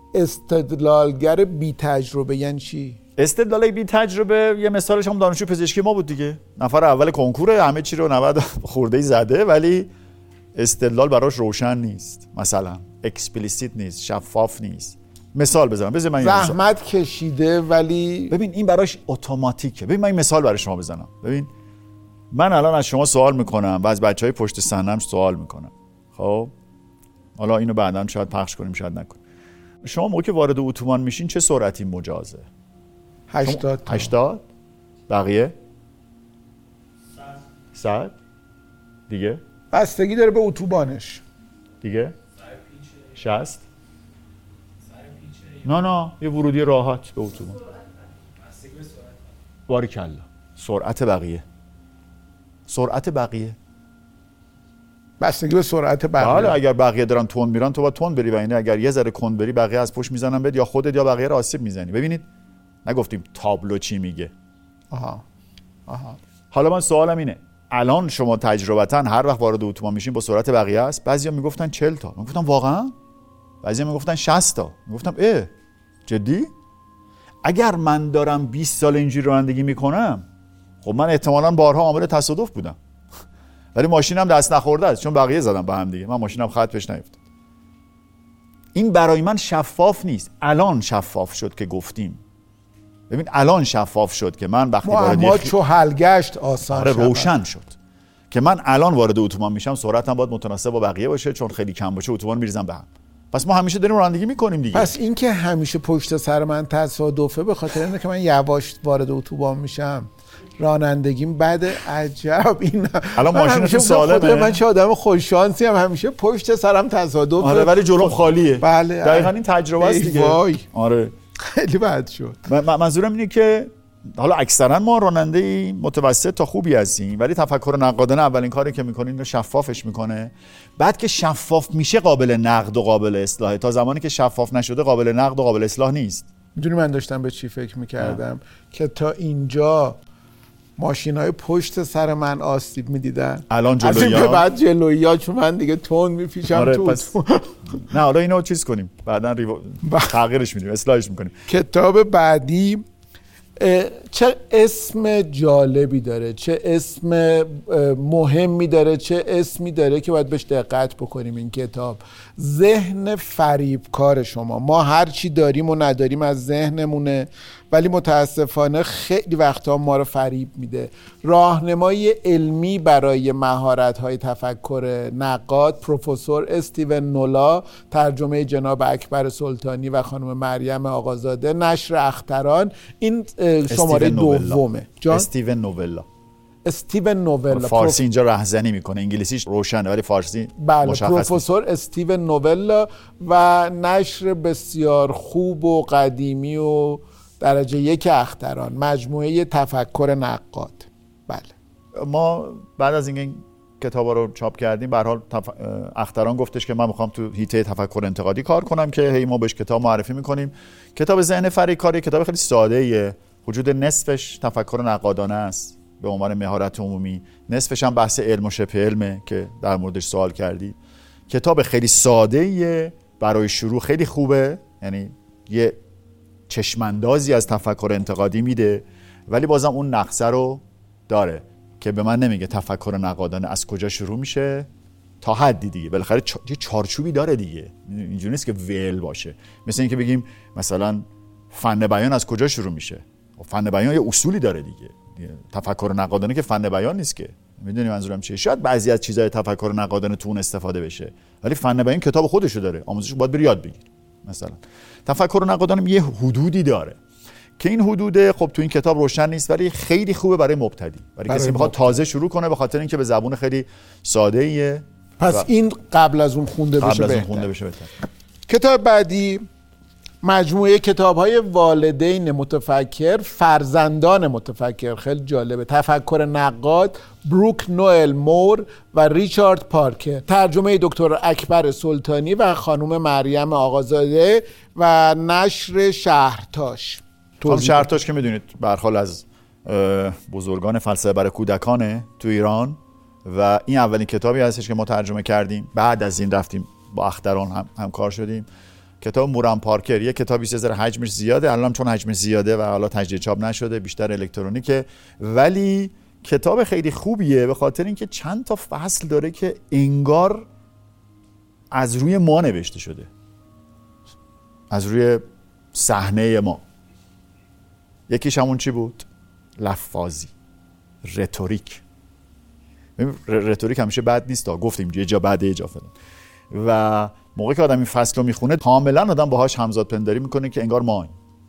C: استدلالگر بی تجربه یعنی چی؟
B: استدلال بی تجربه یه مثالش هم دانشجو پزشکی ما بود دیگه. نفر اول کنکوره، همه چی رو نود خورده‌ای زده ولی استدلال براش روشن نیست، مثلا اکسپلیسیت نیست، شفاف نیست. مثال بزنم. بذار من
C: زحمت کشیده ولی
B: ببین این براش اتوماتیکه. ببین من این مثال برای شما بزنم. ببین من الان از شما سوال میکنم و از بچهای پشت صحنه‌ام سوال میکنم. خب حالا اینو بعداً شاید پخش کنیم شاید نکنیم. شما موقعی که وارد اتوبان میشین چه سرعتی مجازه؟
C: هشتاد.
B: هشتاد؟ بقیه؟ صد؟ دیگه؟
C: بستگی داره به اتوبانش.
B: دیگه؟ شصت؟ نه نه یه ورودی راحت به اتوبان. باریکلا. سرعت بقیه. سرعت بقیه.
C: بستگی به سرعت بقیه.
B: حالا اگر بقیه دارن تون میرن تو با تون بری و اینه اگر یه ذره کند بری بقیه از پشت میزنن بهت یا خودت یا بقیه رو آسیب میزنی. ببینید نگفتیم تابلو چی میگه.
C: آها. آها.
B: حالا من سوالم اینه الان شما تجربتاً هر وقت وارد اتوبان میشین با سرعت بقیه است؟ بعضیا میگفتن چهل تا، میگفتم واقعا؟ بعضیا میگفتن شصت تا، میگفتم اه جدی؟ اگر من دارم بیست سال اینجوری رانندگی میکنم خب من احتمالاً بارها عامل تصادف بودم ولی ماشینم دست نخورده است چون بقیه زدم به هم دیگه، من ماشینم خط پیش نیفتاد. این برای من شفاف نیست. الان شفاف شد که گفتیم. ببین الان شفاف شد که من وقتی وارد
C: ما چو حل گشت آسان
B: آره روشن شد که من الان وارد اتوبان میشم سرعتم باید متناسب با بقیه باشه، چون خیلی کم باشه اتوبان میریزم به هم. پس ما همیشه داریم رانندگی میکنیم دیگه.
C: پس این که همیشه پشت سر من تصادفه به خاطر اینه که من یواش وارد اتوبان میشم، رانندگیم بده. عجب. این
B: الان ماشینتون سالمه.
C: من چه آدم خوش شانسی هم، همیشه پشت سرم تصادف.
B: آره ولی جلوم خالیه.
C: بله
B: دقیقاً این تجربه است دیگه.
C: وای.
B: آره
C: خیلی بد شد.
B: منظورم اینه که حالا اکثرا ما راننده متوسط تا خوبی هستیم، ولی تفکر نقادانه اولین کاری که میکنه اینو شفافش میکنه. بعد که شفاف میشه قابل نقد و قابل اصلاحه. تا زمانی که شفاف نشده قابل نقد و قابل اصلاح نیست.
C: میدونی من داشتم به چی فکر میکردم؟ که تا اینجا ماشینای پشت سر من آسیب میدیدن،
B: الان جلویی
C: ها بعد جلویی ها چون من دیگه تون میپیشم.
B: آره
C: تو
B: پس... نه حالا اینو چیز کنیم بعداً ریو... تغییرش میدیم، اصلاحش میکنیم.
C: کتاب بعدی چه اسم جالبی داره، چه اسم مهمی داره، چه اسمی داره که باید بهش دقت بکنیم. این کتاب ذهن فریبکار شما. ما هر چی داریم و نداریم از ذهنمونه، ولی متاسفانه خیلی وقتا ما رو فریب میده. راهنمای علمی برای مهارت‌های تفکر نقاد، پروفسور استیون نولا، ترجمه جناب اکبر سلطانی و خانم مریم آقازاده، نشر اختران. این شماره دومه.
B: استیون نوولا.
C: استیون نوولا.
B: فارسی اینجا رهزنی میکنه، انگلیسیش روشنه ولی فارسی
C: بله.
B: مشخص.
C: پروفسور استیون نوولا و نشر بسیار خوب و قدیمی و درجه یک اختران، مجموعه تفکر نقاد. بله.
B: ما بعد از اینکه این کتابا رو چاپ کردیم به هر حال تف... اختران گفتش که من میخوام تو حیطه تفکر انتقادی کار کنم که هی ما بهش کتاب معرفی میکنیم. کتاب ذهن فریبکار کتاب خیلی ساده ایه. حدود نصفش تفکر نقادانه است به عنوان مهارت عمومی، نصفش هم بحث علم و شبه علمه که در موردش سوال کردی. کتاب خیلی ساده ایه، برای شروع خیلی خوبه، یعنی یه چشماندازی از تفکر انتقادی میده، ولی بازم اون نقصه رو داره که به من نمیگه تفکر نقادانه از کجا شروع میشه تا حدی دیگه. بالاخره یه چارچوبی داره دیگه، اینجوری نیست که ول باشه. مثل اینکه بگیم مثلا فن بیان از کجا شروع میشه. فن بیان یه اصولی داره دیگه. تفکر نقادانه که فن بیان نیست که. میدونی منظورم چیه؟ شاید بعضی از چیزای تفکر نقادانه تو اون استفاده بشه، ولی فن بیان کتاب خودشو داره، آموزش باید بری یاد بگیر. مثلا تفکر نقادانه یه حدودی داره که این حدود خب تو این کتاب روشن نیست، ولی خیلی خوبه برای مبتدی، برای, برای کسی میخواد تازه شروع کنه، به خاطر اینکه به زبون خیلی ساده ایه.
C: پس و... این قبل از اون خونده
B: قبل
C: بشه
B: از
C: بهتر.
B: اون خونده بشه بهتر.
C: کتاب بعدی مجموعه کتاب‌های والدین متفکر، فرزندان متفکر. خیلی جالبه. تفکر نقاد، بروک نوئل مور و ریچارد پارکر. ترجمه دکتر اکبر سلطانی و خانم مریم آقازاده و نشر شهرتاش.
B: خانم شهرتاش که میدونید به هر حال از بزرگان فلسفه برای کودکانه تو ایران و این اولین کتابی هستش که ما ترجمه کردیم. بعد از این رفتیم با اختران هم همکار شدیم. کتاب مورم پارکر یه کتابی سه ذره حجمش زیاده، الان چون حجمش زیاده و حالا تجدید چاپ نشده بیشتر الکترونیکه، ولی کتاب خیلی خوبیه به خاطر اینکه چند تا فصل داره که انگار از روی ما نوشته شده، از روی صحنه ما. یکیش همون چی بود؟ لفاظی، رتوریک. رتوریک همیشه بد نیست، گفتیم یه جا بده یه جا فلان. و موقعی که آدم این فصل رو میخونه کاملا آدم باهاش همزاد پنداری میکنه که انگار ما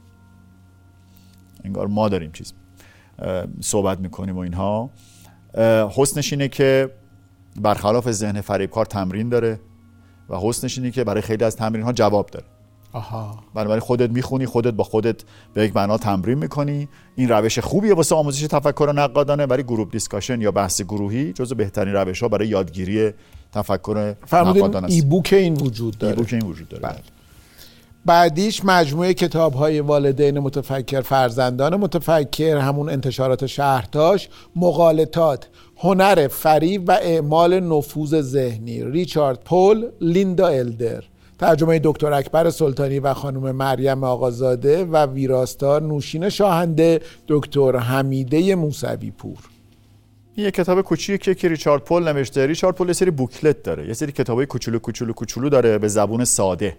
B: انگار ما داریم چیز صحبت میکنیم و اینها. حسنش اینه که برخلاف ذهن فریبکار تمرین داره و حسنش اینه که برای خیلی از تمرین ها جواب داره.
C: آها.
B: بنابراین خودت میخونی، خودت با خودت به یک معنا تمرین میکنی. این روش خوبیه واسه آموزش تفکر نقادانه، ولی گروپ دیسکاشن یا بحث گروهی جزو بهترین روش‌ها برای یادگیری تفکر نقادانه است.
C: ای بوک این وجود داره.
B: ای بوک این وجود داره.
C: بله. بعدیش مجموعه کتاب‌های والدین متفکر، فرزندان متفکر، همون انتشارات شهرتاش، مغالطات، هنر فریب و اعمال نفوذ ذهنی، ریچارد پول، لیندا الدر. ترجمه دکتر اکبر سلطانی و خانم مریم آقازاده و ویراستار نوشین شاهنده، دکتر حمیده موسوی پور.
B: این یه کتاب کوچیکیه که ریچارد پول نوشته. ریچارد پول یه سری بوکلت داره، یه سری کتابای کوچولو کوچولو کوچولو داره به زبون ساده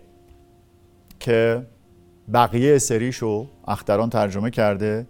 B: که بقیه سریشو اختران ترجمه کرده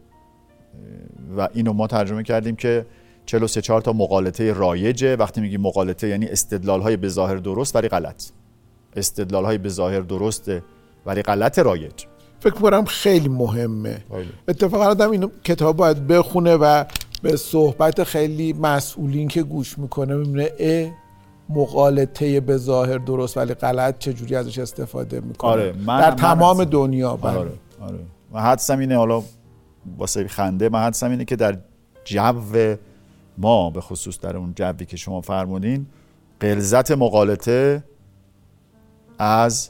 B: و اینو ما ترجمه کردیم که چهل و سه چهار تا مقالطه رایجه. وقتی میگی مقالطه یعنی استدلال‌های به ظاهر درست ولی غلط، استدلال‌های به ظاهر درسته ولی غلط رایج.
C: فکر کنم خیلی مهمه. اتفاقا آدم این کتاب باید بخونه و به صحبت خیلی مسئولین که گوش میکنه میبینه اه مقالطه به ظاهر درست ولی غلط چجوری ازش استفاده میکنه.
B: آره، من
C: در
B: من
C: تمام
B: من
C: دنیا.
B: آره آره. و حدسم اینه، حالا واسه خنده من حدسم اینه که در جو ما به خصوص در اون جوی که شما فرمودین غلظت مقالطه از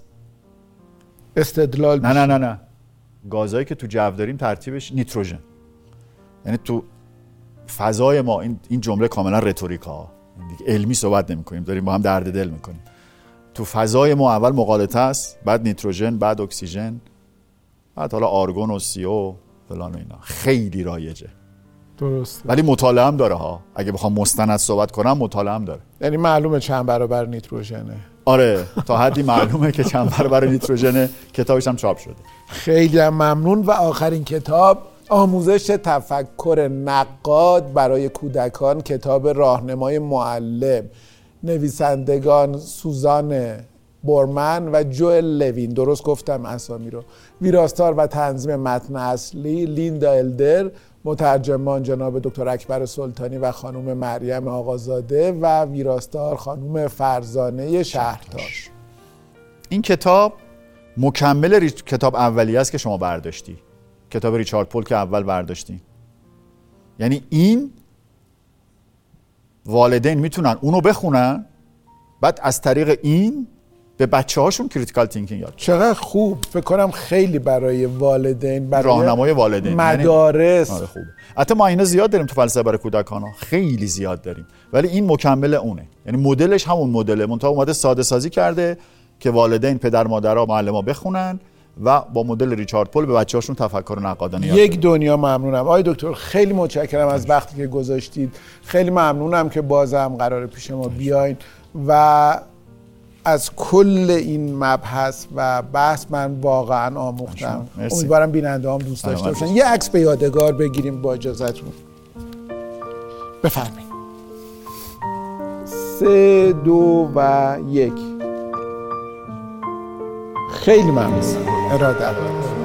C: استدلال
B: نه نه نه نه گازایی که تو جو داریم ترتیبش نیتروژن. یعنی تو فضای ما این این جمله کاملا رتوریکا، علمی صحبت نمی‌کنیم، داریم با هم درد دل می‌کنیم. تو فضای ما اول مقالطه است، بعد نیتروژن، بعد اکسیژن، بعد حالا آرگون و سی او فلان و اینا. خیلی رایجه.
C: درسته.
B: ولی مطالعه هم داره ها. اگه بخوام مستند صحبت کنم مطالعه هم داره.
C: یعنی معلومه چند برابر نیتروژنه.
B: آره، تا حدی معلومه که چند برابر نیتروژن. کتابش هم چاپ شده.
C: خیلی هم ممنون. و آخرین کتاب آموزش تفکر نقاد برای کودکان، کتاب راهنمای معلم، نویسندگان سوزان بورمن و جوئل لوین، درست گفتم اسامی رو، ویراستار و تنظیم متن اصلی لیندا الدر، مترجمان جناب دکتر اکبر سلطانی و خانم مریم آقازاده و ویراستار خانم فرزانه شهرتاش.
B: این کتاب مکمل ریچ... کتاب اولیه است که شما برداشتی، کتاب ریچارد پول که اول برداشتی. یعنی این والدین میتونن اونو بخونن، بعد از طریق این به بچه هاشون کریتیکال تینکینگ یاد.
C: چقدر خوب. فکر کنم خیلی برای والدین، برای
B: راهنمای والدین،
C: مدارس.
B: یعنی... آره خوبه. البته ما اینا زیاد داریم تو فلسفه برای کودکان ها، خیلی زیاد داریم، ولی این مکمل اونه. یعنی مدلش همون مدله، منتها اومده ساده سازی کرده که والدین، پدر مادرها، معلم‌ها بخونن و با مدل ریچارد پول به بچه‌هاشون تفکر نقادانه یاد بدن.
C: یک دنیا ممنونم آقای دکتر، خیلی متشکرم از وقتی که گذاشتید. خیلی ممنونم که بازم قرار پیش ما بیاین و از کل این مبحث و بحث من واقعا آموختم. امیدوارم بیننده هم دوست داشته باشن. یه عکس به یادگار بگیریم با اجازهتون. بفرمایید. سه دو و یک. خیلی ممنون. ارادت.